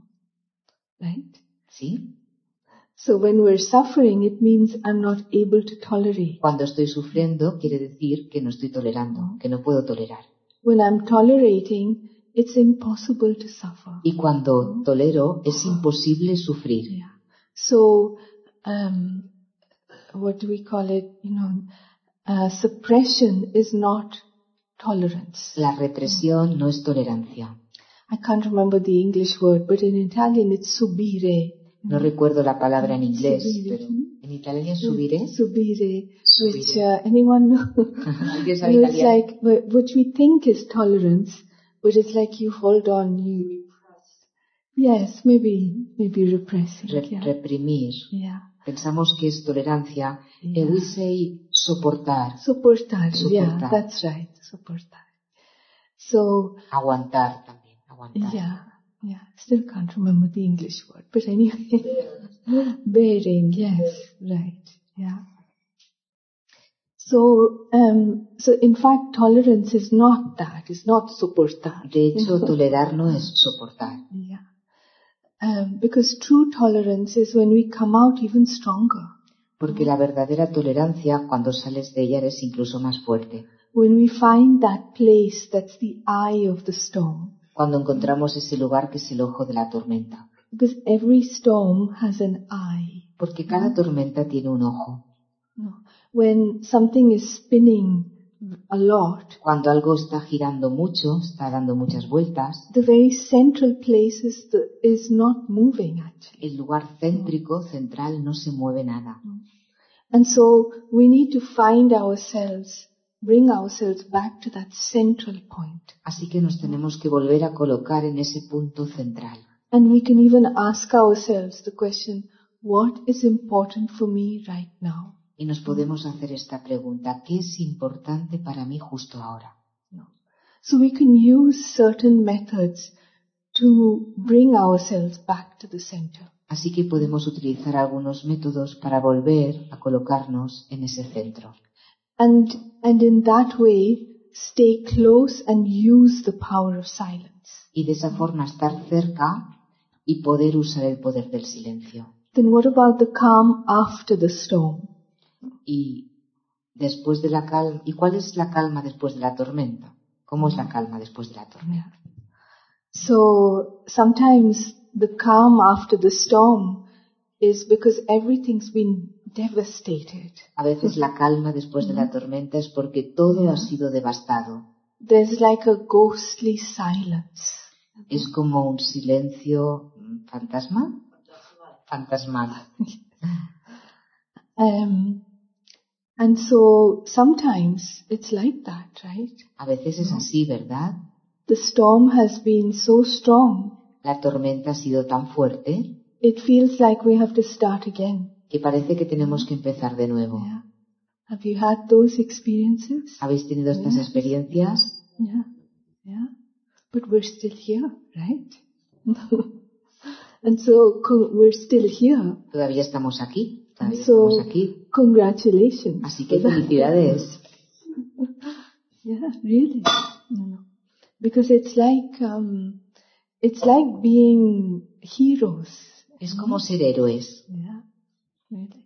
Right? ¿sí? So when we're suffering, it means I'm not able to tolerate. Cuando estoy sufriendo quiere decir que no estoy tolerando, que no puedo tolerar. When I'm tolerating, it's impossible to suffer. Y cuando tolero es imposible sufrir. Yeah. So, um, what do we call it? You know, uh, suppression is not tolerance. La represión no es tolerancia. I can't remember the English word, but in Italian it's subire. No recuerdo la palabra en inglés, Subire. pero En italiano es subire. Subire, which Subire. uh, anyone know? ¿Alguien sabe You know, it's italiano? like wh- what we think is tolerance, but it's like you hold on, you yes, maybe maybe repressing. Re- yeah. reprimir. yeah. Pensamos que es tolerancia. Yeah. And we say soportar, Soportare, yeah, Soportare. that's right, soportare. So, aguantar también, aguantar. yeah, yeah, still can't remember the English word, but anyway, bearing, yes, right, yeah. So, um, so in fact, tolerance is not that, it's not soportar. De hecho, tolerar no es soportar. Yeah. Um, because true tolerance is when we come out even stronger. Porque la verdadera tolerancia, cuando sales de ella, eres incluso más fuerte. When we find that place that's the eye of the storm. Cuando encontramos ese lugar que es el ojo de la tormenta. Because every storm has an eye. Porque cada tormenta tiene un ojo. No. When something is spinning a lot, Cuando algo está girando mucho, está dando muchas vueltas, the very central place is, the, is not moving actually. el lugar céntrico, central, no se mueve nada. And so we need to find ourselves, bring ourselves back to that central point. Así que nos tenemos que volver a colocar en ese punto central. And we can even ask ourselves the question, what is important for me right now? Y nos podemos hacer esta pregunta, ¿qué es importante para mí justo ahora? No. So we can use certain methods to bring ourselves back to the center. Así que podemos utilizar algunos métodos para volver a colocarnos en ese centro. And, and in that way, stay close and use the power of silence. Y de esa forma estar cerca y poder usar el poder del silencio. Then what about the calm after the storm? Y después de la calma, ¿y cuál es la calma después de la tormenta? ¿Cómo es la calma después de la tormenta? So sometimes the calm after the storm is because everything's been devastated. A veces la calma después de la tormenta es porque todo ha sido devastado. There's like a ghostly silence. Es como un silencio mm, fantasma, fantasmal. Um, and so sometimes it's like that, right? A veces es así, ¿verdad? The storm has been so strong, La tormenta ha sido tan fuerte it feels like we have to start again. que parece que tenemos que empezar de nuevo. Yeah. Have you had those experiences? ¿Habéis tenido estas Yes. experiencias? Yeah, yeah. But we're still here, right? And so co- we're still here. Todavía estamos aquí, And todavía so estamos aquí. congratulations. Así que felicidades. Yeah, really. No, no. Because it's like um, it's like being heroes. Es como ser héroes. Yeah, really.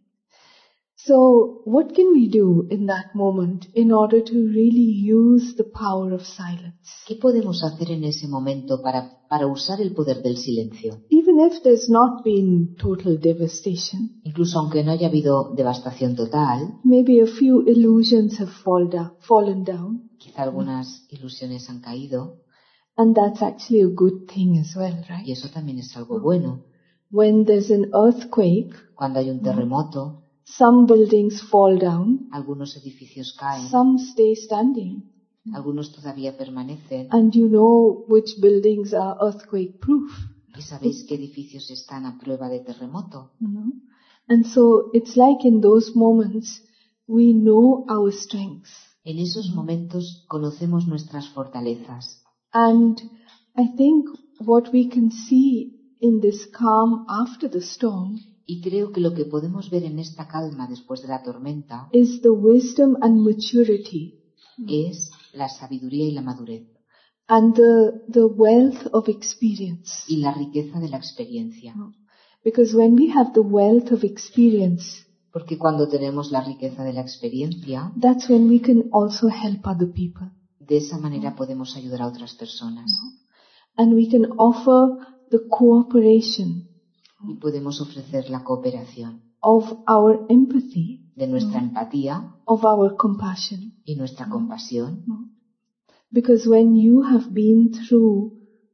So what can we do in that moment in order to really use the power of silence? ¿Qué podemos hacer en ese momento para, para usar el poder del silencio? Even if there's not been total devastation, Incluso aunque no haya habido devastación total, maybe a few illusions have fall down, fallen down, quizá algunas ilusiones han caído, and that's actually a good thing as well, y right? eso también es algo bueno. When there's an earthquake, Cuando hay un terremoto, some buildings fall down, algunos edificios caen, some stay standing, algunos todavía permanecen, and you know which buildings are earthquake proof. y sabéis qué edificios están a prueba de terremoto. You know? And so it's like in those moments we know our strengths. En esos momentos conocemos nuestras fortalezas. And I think what we can see in this calm after the storm Y creo que lo que podemos ver en esta calma después de la tormenta is the wisdom and maturity es la sabiduría y la madurez and the, the wealth of experience. y la riqueza de la experiencia. Because when we have the wealth of experience, Porque cuando tenemos la riqueza de la experiencia, that's when we can also help other people. de esa manera podemos ayudar a otras personas And we can offer the cooperation y podemos ofrecer la cooperación of our empathy, de nuestra empatía of our compassion. y nuestra compasión. Because when you have been through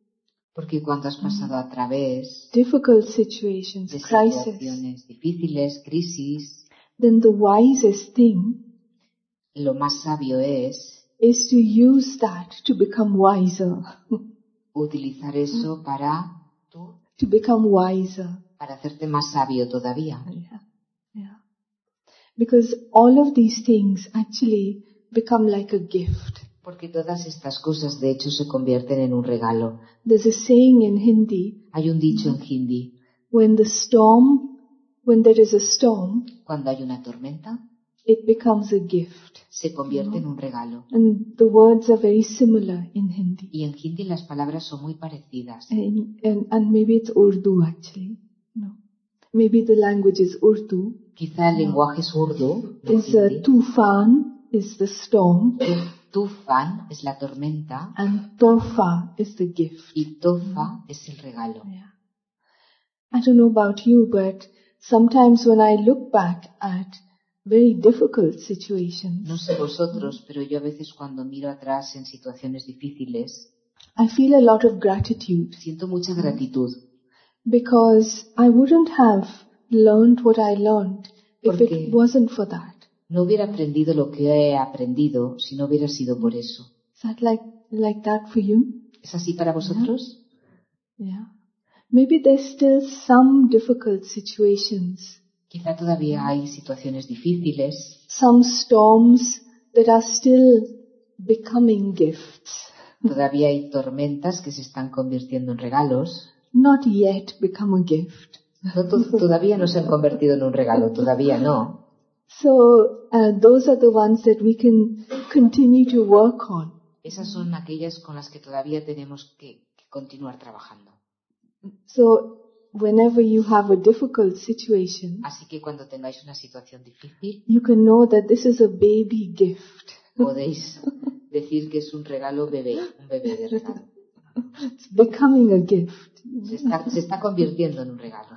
Porque cuando has pasado a través difficult situations, de crisis, situaciones difíciles, crisis, then the wisest thing lo más sabio es is to use that to become wiser, utilizar eso para tú, to become wiser. para hacerte más sabio todavía. Yeah, yeah. Because all of these things actually become like a gift. Porque todas estas cosas de hecho se convierten en un regalo. There's a saying in Hindi, Hay un dicho en hindi, when the storm, when there is a storm, cuando hay una tormenta, it becomes a gift. se convierte en un regalo. And the words are very similar in Hindi. Y en hindi las palabras son muy parecidas. And, and, and maybe it's Urdu actually. No. Maybe the language is Urdu. Quizá el lenguaje es urdu, no Is uh, hindi. Tufan is the storm Tufan es la tormenta and Tofa is the gift. y tofa es el regalo. Yeah. I don't know about you, but sometimes when I look back at very difficult situations, No sé vosotros, pero yo a veces cuando miro atrás en situaciones difíciles, I feel a lot of gratitude siento mucha gratitud. because I wouldn't have learned what I learned if Porque it wasn't for that. no hubiera aprendido lo que he aprendido si no hubiera sido por eso. Is that like, like that for you? ¿Es así para vosotros? Yeah. Maybe there's still some difficult situations, Quizá todavía hay situaciones difíciles, some storms that are still becoming gifts, todavía hay tormentas que se están convirtiendo en regalos. not yet become a gift. No, to- todavía no se han convertido en un regalo, todavía no. So uh, those are the ones that we can continue to work on. Esas son aquellas con las que todavía tenemos que, que continuar trabajando. So whenever you have a difficult situation, Así que cuando tengáis una situación difícil, you can know that this is a baby gift. podéis decir que es un regalo bebé, un bebé de regalo. It's becoming a gift. Se está, se está convirtiendo en un regalo.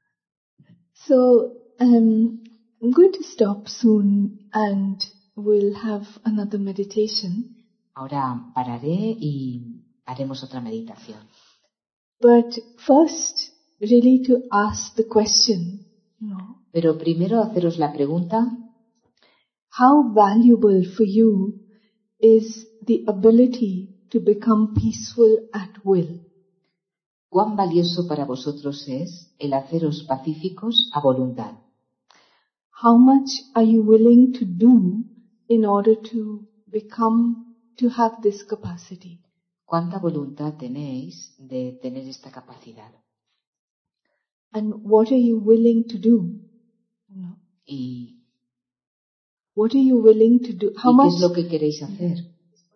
So um, I'm going to stop soon and we'll have another meditation. Ahora pararé y haremos otra meditación. But first, really to ask the question, no, Pero primero haceros la pregunta, how valuable for you is the ability to become peaceful at will? ¿cuán valioso para vosotros es el haceros pacíficos a voluntad? How much are you willing to do in order to become, to have this capacity? ¿Cuánta voluntad tenéis de tener esta capacidad? And what are you willing to do? No. ¿Y, What are you willing to do? How y qué much? es lo que queréis hacer?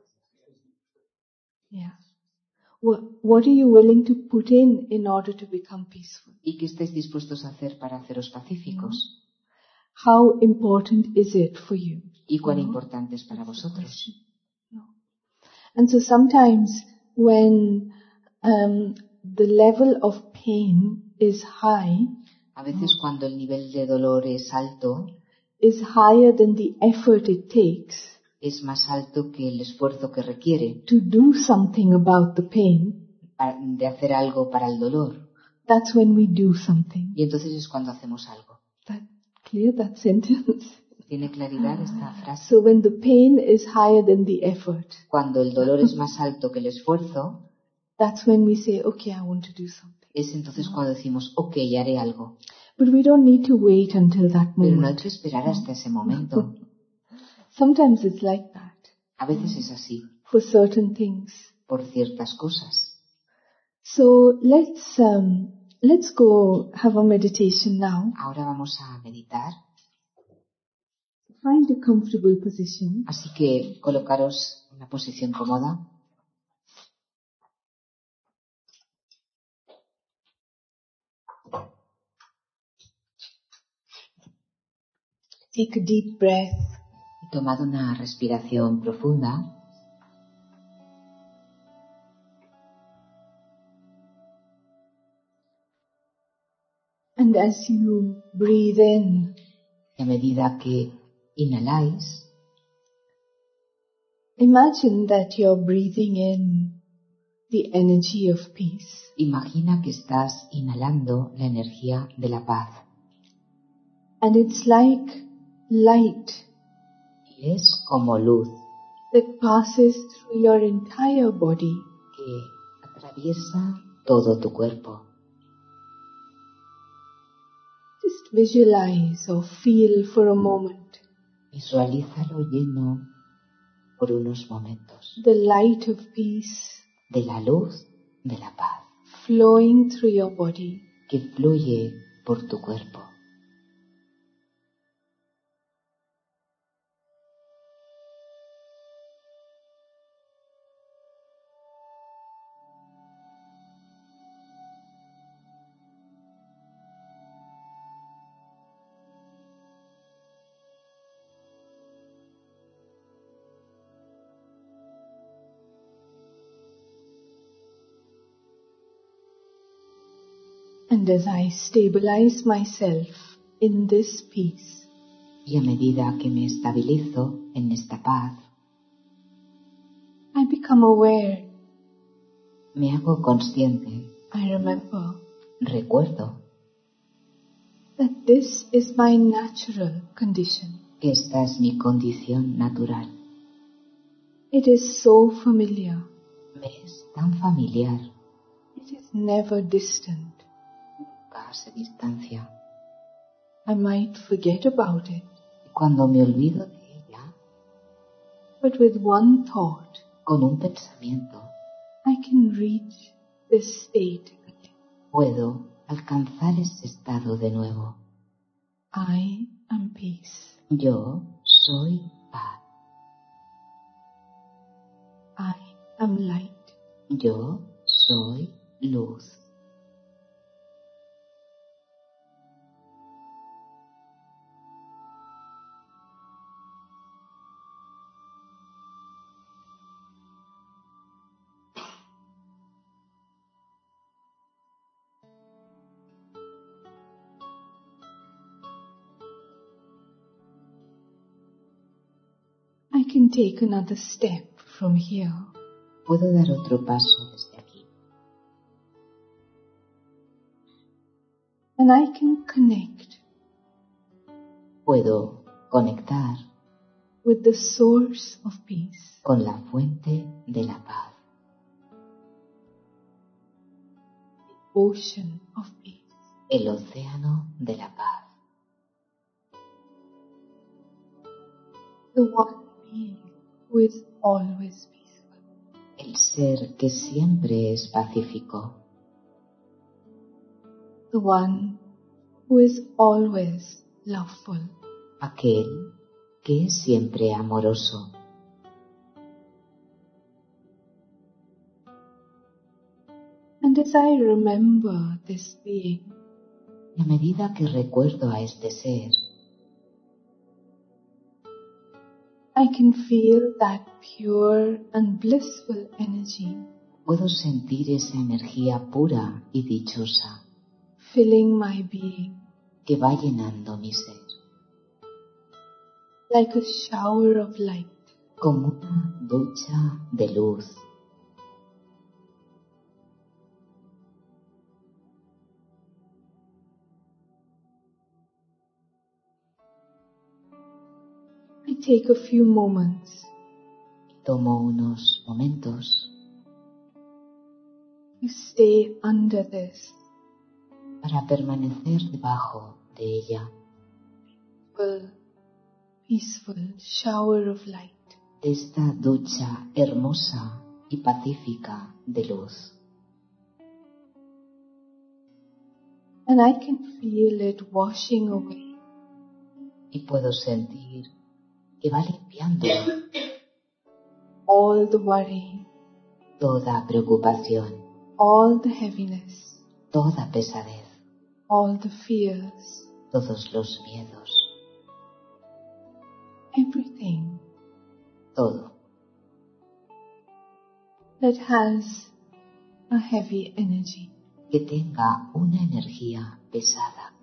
Yeah. What, what are you willing to put in in order to become peaceful? ¿Y qué estáis dispuestos a hacer para haceros pacíficos? How important is it for you? ¿Y cuán importante es para vosotros? No. And so sometimes when um, the level of pain is high, A veces cuando el nivel de dolor es alto, is higher than the effort it takes es más alto que el esfuerzo que requiere to do something about the pain, para- de hacer algo para el dolor. that's when we do something. Y entonces es cuando hacemos algo. That clear, that sentence? ¿Tiene claridad esta frase? So when the pain is higher than the effort, Cuando el dolor es más alto que el esfuerzo, that's when we say, okay, I want to do something. es entonces cuando decimos, ok, haré algo. But we don't need to wait until that Pero no hay moment. que esperar hasta ese momento. Sometimes it's like that A veces es así, for certain things. por ciertas cosas. So let's um, let's go have a meditation now. Ahora vamos a meditar. Find a comfortable position. Así que colocaros en una posición cómoda. Take a deep breath. Y tomad una respiración profunda. And as you breathe in, Y a medida que inhaláis, imagine that you're breathing in the energy of peace. Imagina que estás inhalando la energía de la paz. And it's like light Y es como luz that passes through your entire body. que atraviesa todo tu cuerpo. Just visualize or feel for a moment Visualízalo lleno por unos momentos the light of peace de la luz de la paz flowing through your body. que fluye por tu cuerpo. And as I stabilize myself in this peace, Y a medida que me estabilizo en esta paz, I become aware. me hago consciente, I remember recuerdo that this is my natural condition. que esta es mi condición natural. It is so familiar. Me es tan familiar, It is never distant. nunca hace distancia. I might forget about it, Y cuando me olvido de ella, but with one thought, con un pensamiento, I can reach this state again. puedo alcanzar ese estado de nuevo. I am peace. Yo soy paz. I am light. Yo soy luz. I can take another step from here. Puedo dar otro paso desde aquí. And I can connect Puedo conectar with the source of peace. con la fuente de la paz, Ocean of peace. el océano de la paz, The one being who is always peaceful. el ser que siempre es pacífico, The one who is always loveful. aquel que es siempre amoroso. And as I remember this being, Y a medida que recuerdo a este ser, I can feel that pure and blissful energy puedo sentir esa energía pura y dichosa filling my being que va llenando mi ser, like a shower of light. como una ducha de luz. I take a few moments Tomo unos momentos to stay under this para permanecer debajo de ella, full, peaceful shower of light. de esta ducha hermosa y pacífica de luz. And I can feel it washing away Y puedo sentir que va limpiando all the worry, toda preocupación, all the heaviness, toda pesadez, all the fears, todos los miedos, everything todo that has a heavy energy. que tenga una energía pesada.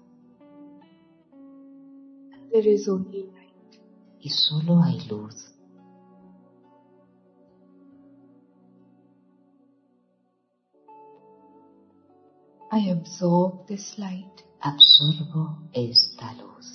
There is only light. Y solo hay luz. I absorb this light. Absorbo esta luz.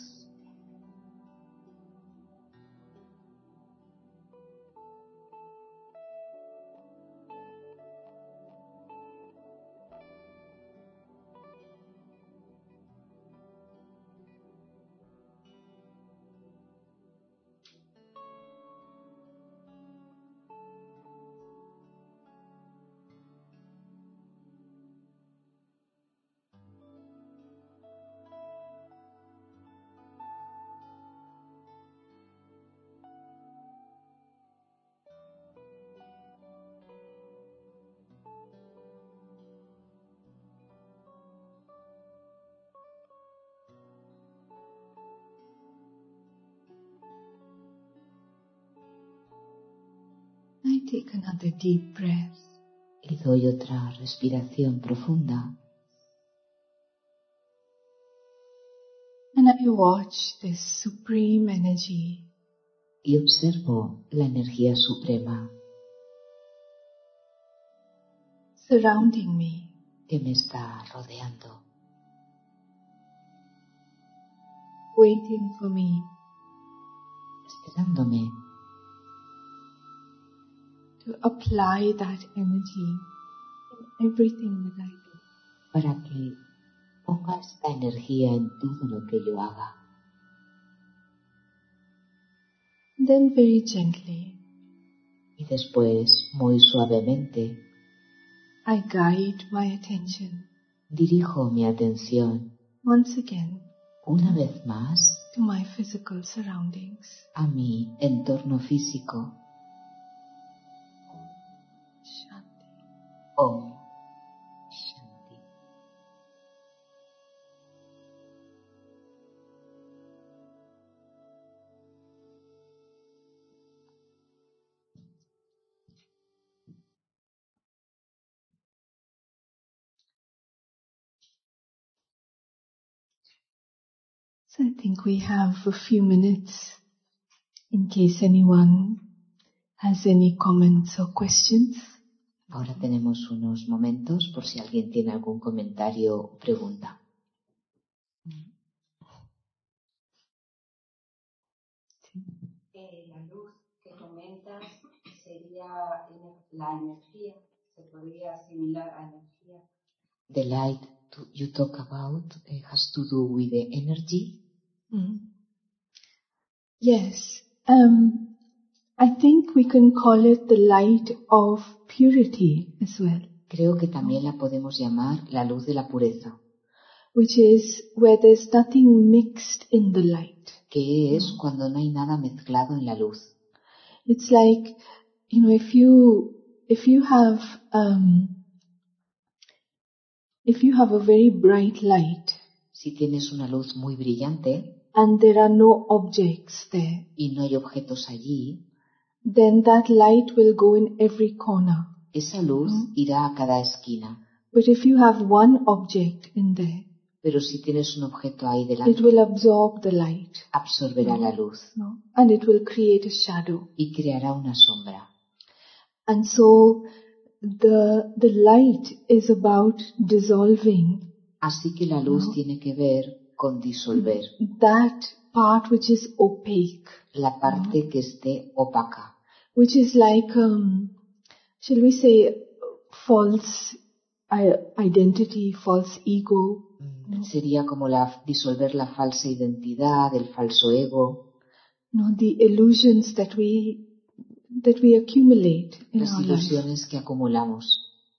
I take another deep breath. Y doy otra respiración profunda. And I watch this supreme energy Y observo la energía suprema surrounding me, que me está rodeando, waiting for me esperándome to apply that energy in everything that I do. para que ponga esta energía en todo lo que yo haga. Then very gently, Y después, muy suavemente, I guide my attention dirijo mi atención once again una vez más to my physical surroundings. a mi entorno físico. Shanti. Om Shanti. So I think we have a few minutes in case anyone has any comments or questions. Ahora tenemos unos momentos por si alguien tiene algún comentario o pregunta. Eh, la luz que comentas sería la energía, se podría asimilar a energía. The light to, you talk about uh, has to do with the energy. Mm. Yes, um, I think we can call it the light of purity as well, Creo que también la podemos llamar la luz de la pureza, which is where there's nothing mixed in the light. que es cuando no hay nada mezclado en la luz. It's like, you know, if you, if you have, um, if you have a very bright light Si tienes una luz muy brillante and there are no objects there, y no hay objetos allí, then that light will go in every corner. esa luz irá a cada esquina. But if you have one object in there, Pero si tienes un objeto ahí it delante, will absorb the light, absorberá la luz no? And it will create a shadow. y creará una sombra. And so the, the light is about dissolving Así que la luz No. tiene que ver con disolver that part which is opaque, la parte que esté opaca, which is like, um, shall we say, false uh, identity, false ego. Mm, sería como la, disolver la falsa identidad, el falso ego, No, the illusions that we that we accumulate in las our life. ilusiones que acumulamos.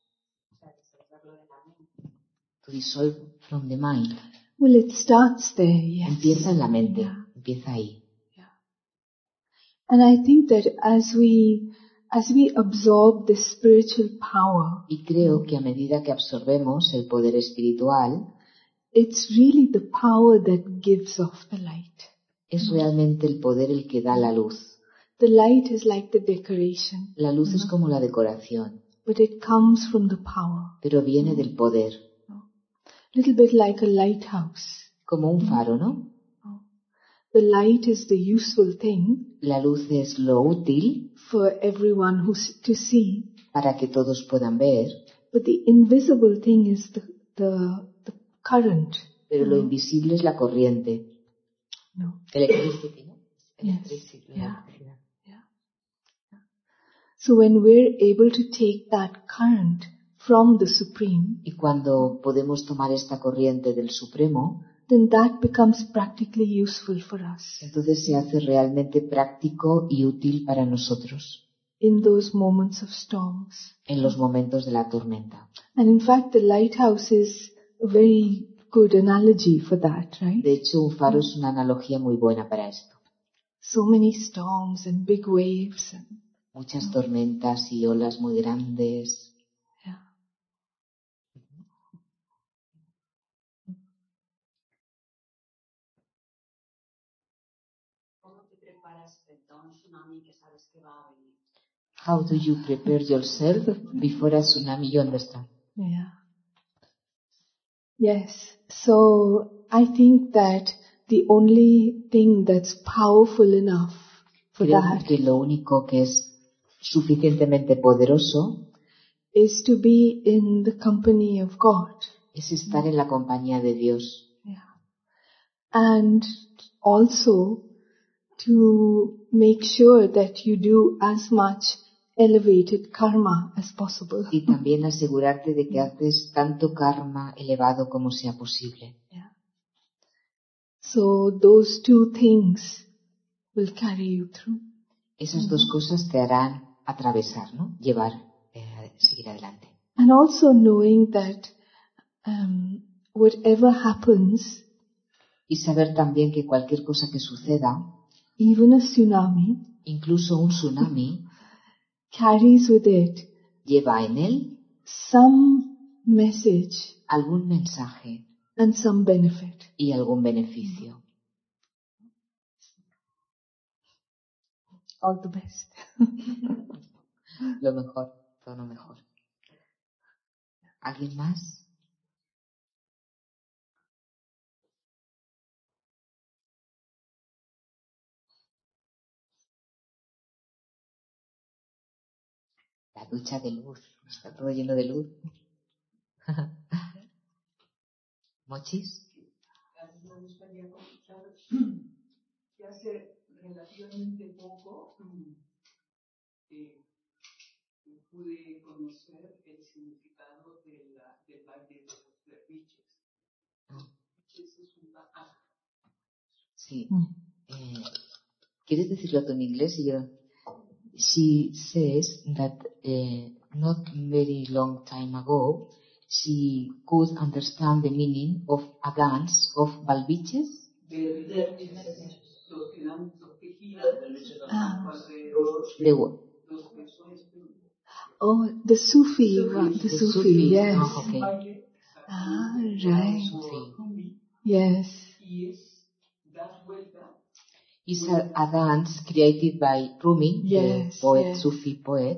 To dissolve from the mind. Well, it starts there, yes. Empieza en la mente, Yeah. empieza ahí. And I think that as we as we absorb this spiritual power, Y creo que a medida que absorbemos el poder espiritual, it's really the power that gives off the light. es realmente el poder el que da la luz. The light is like the decoration, La luz es como la decoración, but it comes from the power. pero viene del poder, A little bit like a lighthouse. como un faro, ¿no? The light is the useful thing La luz es lo útil for everyone who's to see, para que todos puedan ver, but the invisible thing is the the the current. Pero lo invisible es la corriente. No. Electricity, ¿no? Yes. Electricity, la Yeah. electricidad. Yeah. Yeah. So when we're able to take that current from the Supreme, Y cuando podemos tomar esta corriente del Supremo, then that becomes practically useful for us entonces se hace realmente práctico y útil para nosotros in those moments of storms. en los momentos de la tormenta. And in fact, the lighthouse is a very good analogy for that, right? De hecho, un faro es una analogía muy buena para esto. So many storms and big waves. And, Muchas tormentas y olas muy grandes. yeah. How do you prepare yourself before a tsunami? You understand? Yeah. Yes. So I think that the only thing that's powerful enough for Creo that que lo único que es suficientemente poderoso is to be in the company of God. es estar en la compañía de Dios. Yeah. And also to make sure that you do as much elevated karma as possible. Y también asegurarte de que haces tanto karma elevado como sea posible. Yeah. So those two things will carry you through. Esas dos cosas te harán atravesar, ¿no? Llevar, eh, seguir adelante. And also knowing that um, whatever happens, Y saber también que cualquier cosa que suceda, even a tsunami, incluso un tsunami, carries with it lleva en él some message algún mensaje and some benefit. y algún beneficio. All the best. Lo mejor, todo lo mejor. ¿Alguien más? La ducha de luz, está todo lleno de luz. ¿Mochis? Me gustaría comentar que hace relativamente poco eh, pude conocer el significado de la, del baile de los derviches. Derviches es un ba- ah, Sí. Eh, ¿Quieres decirlo tú en inglés? Y yo. She says that uh, not very long time ago she could understand the meaning of a dance of balbiches. de derviches, los que dan, los que giran Ah. alrededor The, wo- los que son espíritus. Oh, the Sufi, one, the, the Sufi, Sufi. yes. Ah, okay. Baile Ah, exactamente right. por Rumi, Yes. y es dar vuelta. It's a, a dance created by Rumi, Yes, the poet, yes. Sufi poet.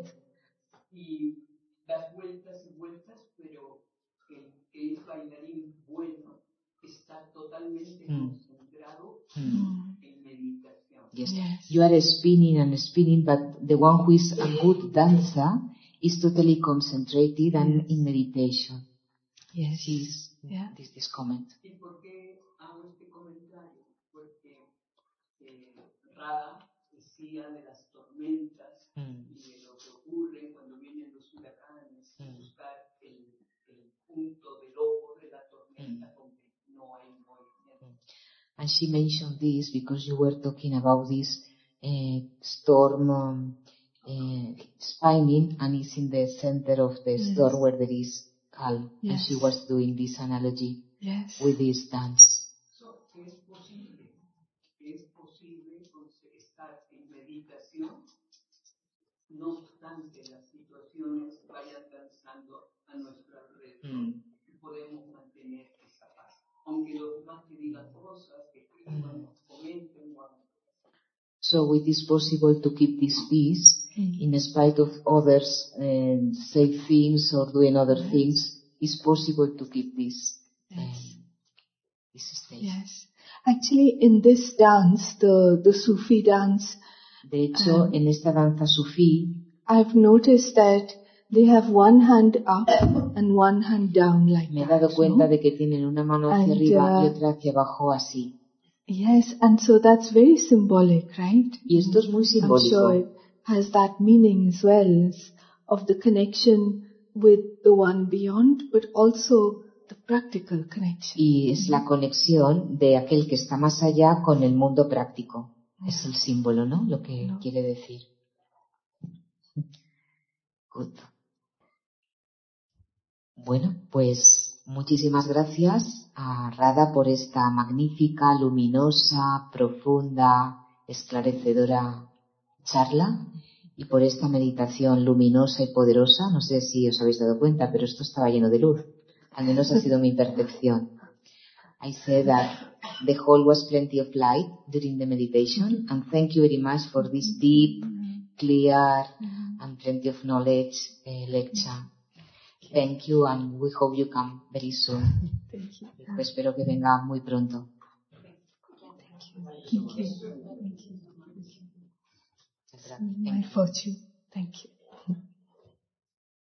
Y das vueltas y vueltas, pero el que es bailarín bueno está totalmente Mm. concentrado Hmm. en meditación. Yes. Yes. You are spinning and spinning, but the one who is a good dancer is totally concentrated and in meditation. Yes. This, Yeah. this, this comment. ¿Y por qué hago este comentario? Porque eh, Radha decía de las tormentas Mm. y de lo que ocurre cuando vienen los huracanes, y Mm. buscar el, el punto del ojo de la tormenta donde no hay movimiento. And she mentioned this because you were talking about this uh, storm um, uh, spinning, and it's in the center of the Yes. storm where there is calm. Yes. And she was doing this analogy Yes. with this dance. So, es posible, es posible estar en meditación, no obstante las situaciones vayan danzando a nuestro alrededor, Mm. y podemos mantener esa paz. Aunque los demás que digan cosas, que escriban, comenten o hagan. So it is possible to keep this peace Mm. in spite of others um, say things or doing other Yes. things. It's possible to keep this Yes. um, this state. Yes. Actually, in this dance, the, the Sufi dance, De hecho, Um, en esta danza sufí, I've noticed that they have one hand up and one hand down like Me he that. dado cuenta no? de que tienen una mano hacia And, arriba y uh, otra hacia abajo así. Yes, and so that's very symbolic, right? Y esto es muy I'm simbólico. sure it has that meaning as well, of the connection with the one beyond, but also the practical connection. Y es la conexión de aquel que está más allá con el mundo práctico. Es el símbolo, ¿no? Lo que No. quiere decir. Good. Bueno, pues muchísimas gracias a Radha por esta magnífica, luminosa, profunda, esclarecedora charla y por esta meditación luminosa y poderosa. No sé si os habéis dado cuenta, pero esto estaba lleno de luz. Al menos ha sido mi percepción. I said that the whole was plenty of light during the meditation, and thank you very much for this deep, clear, and plenty of knowledge uh, lecture. Thank you, and we hope you come very soon. Thank you. Pues espero que venga muy pronto. Thank you. Thank you. Muchas gracias. My fortune. Thank you.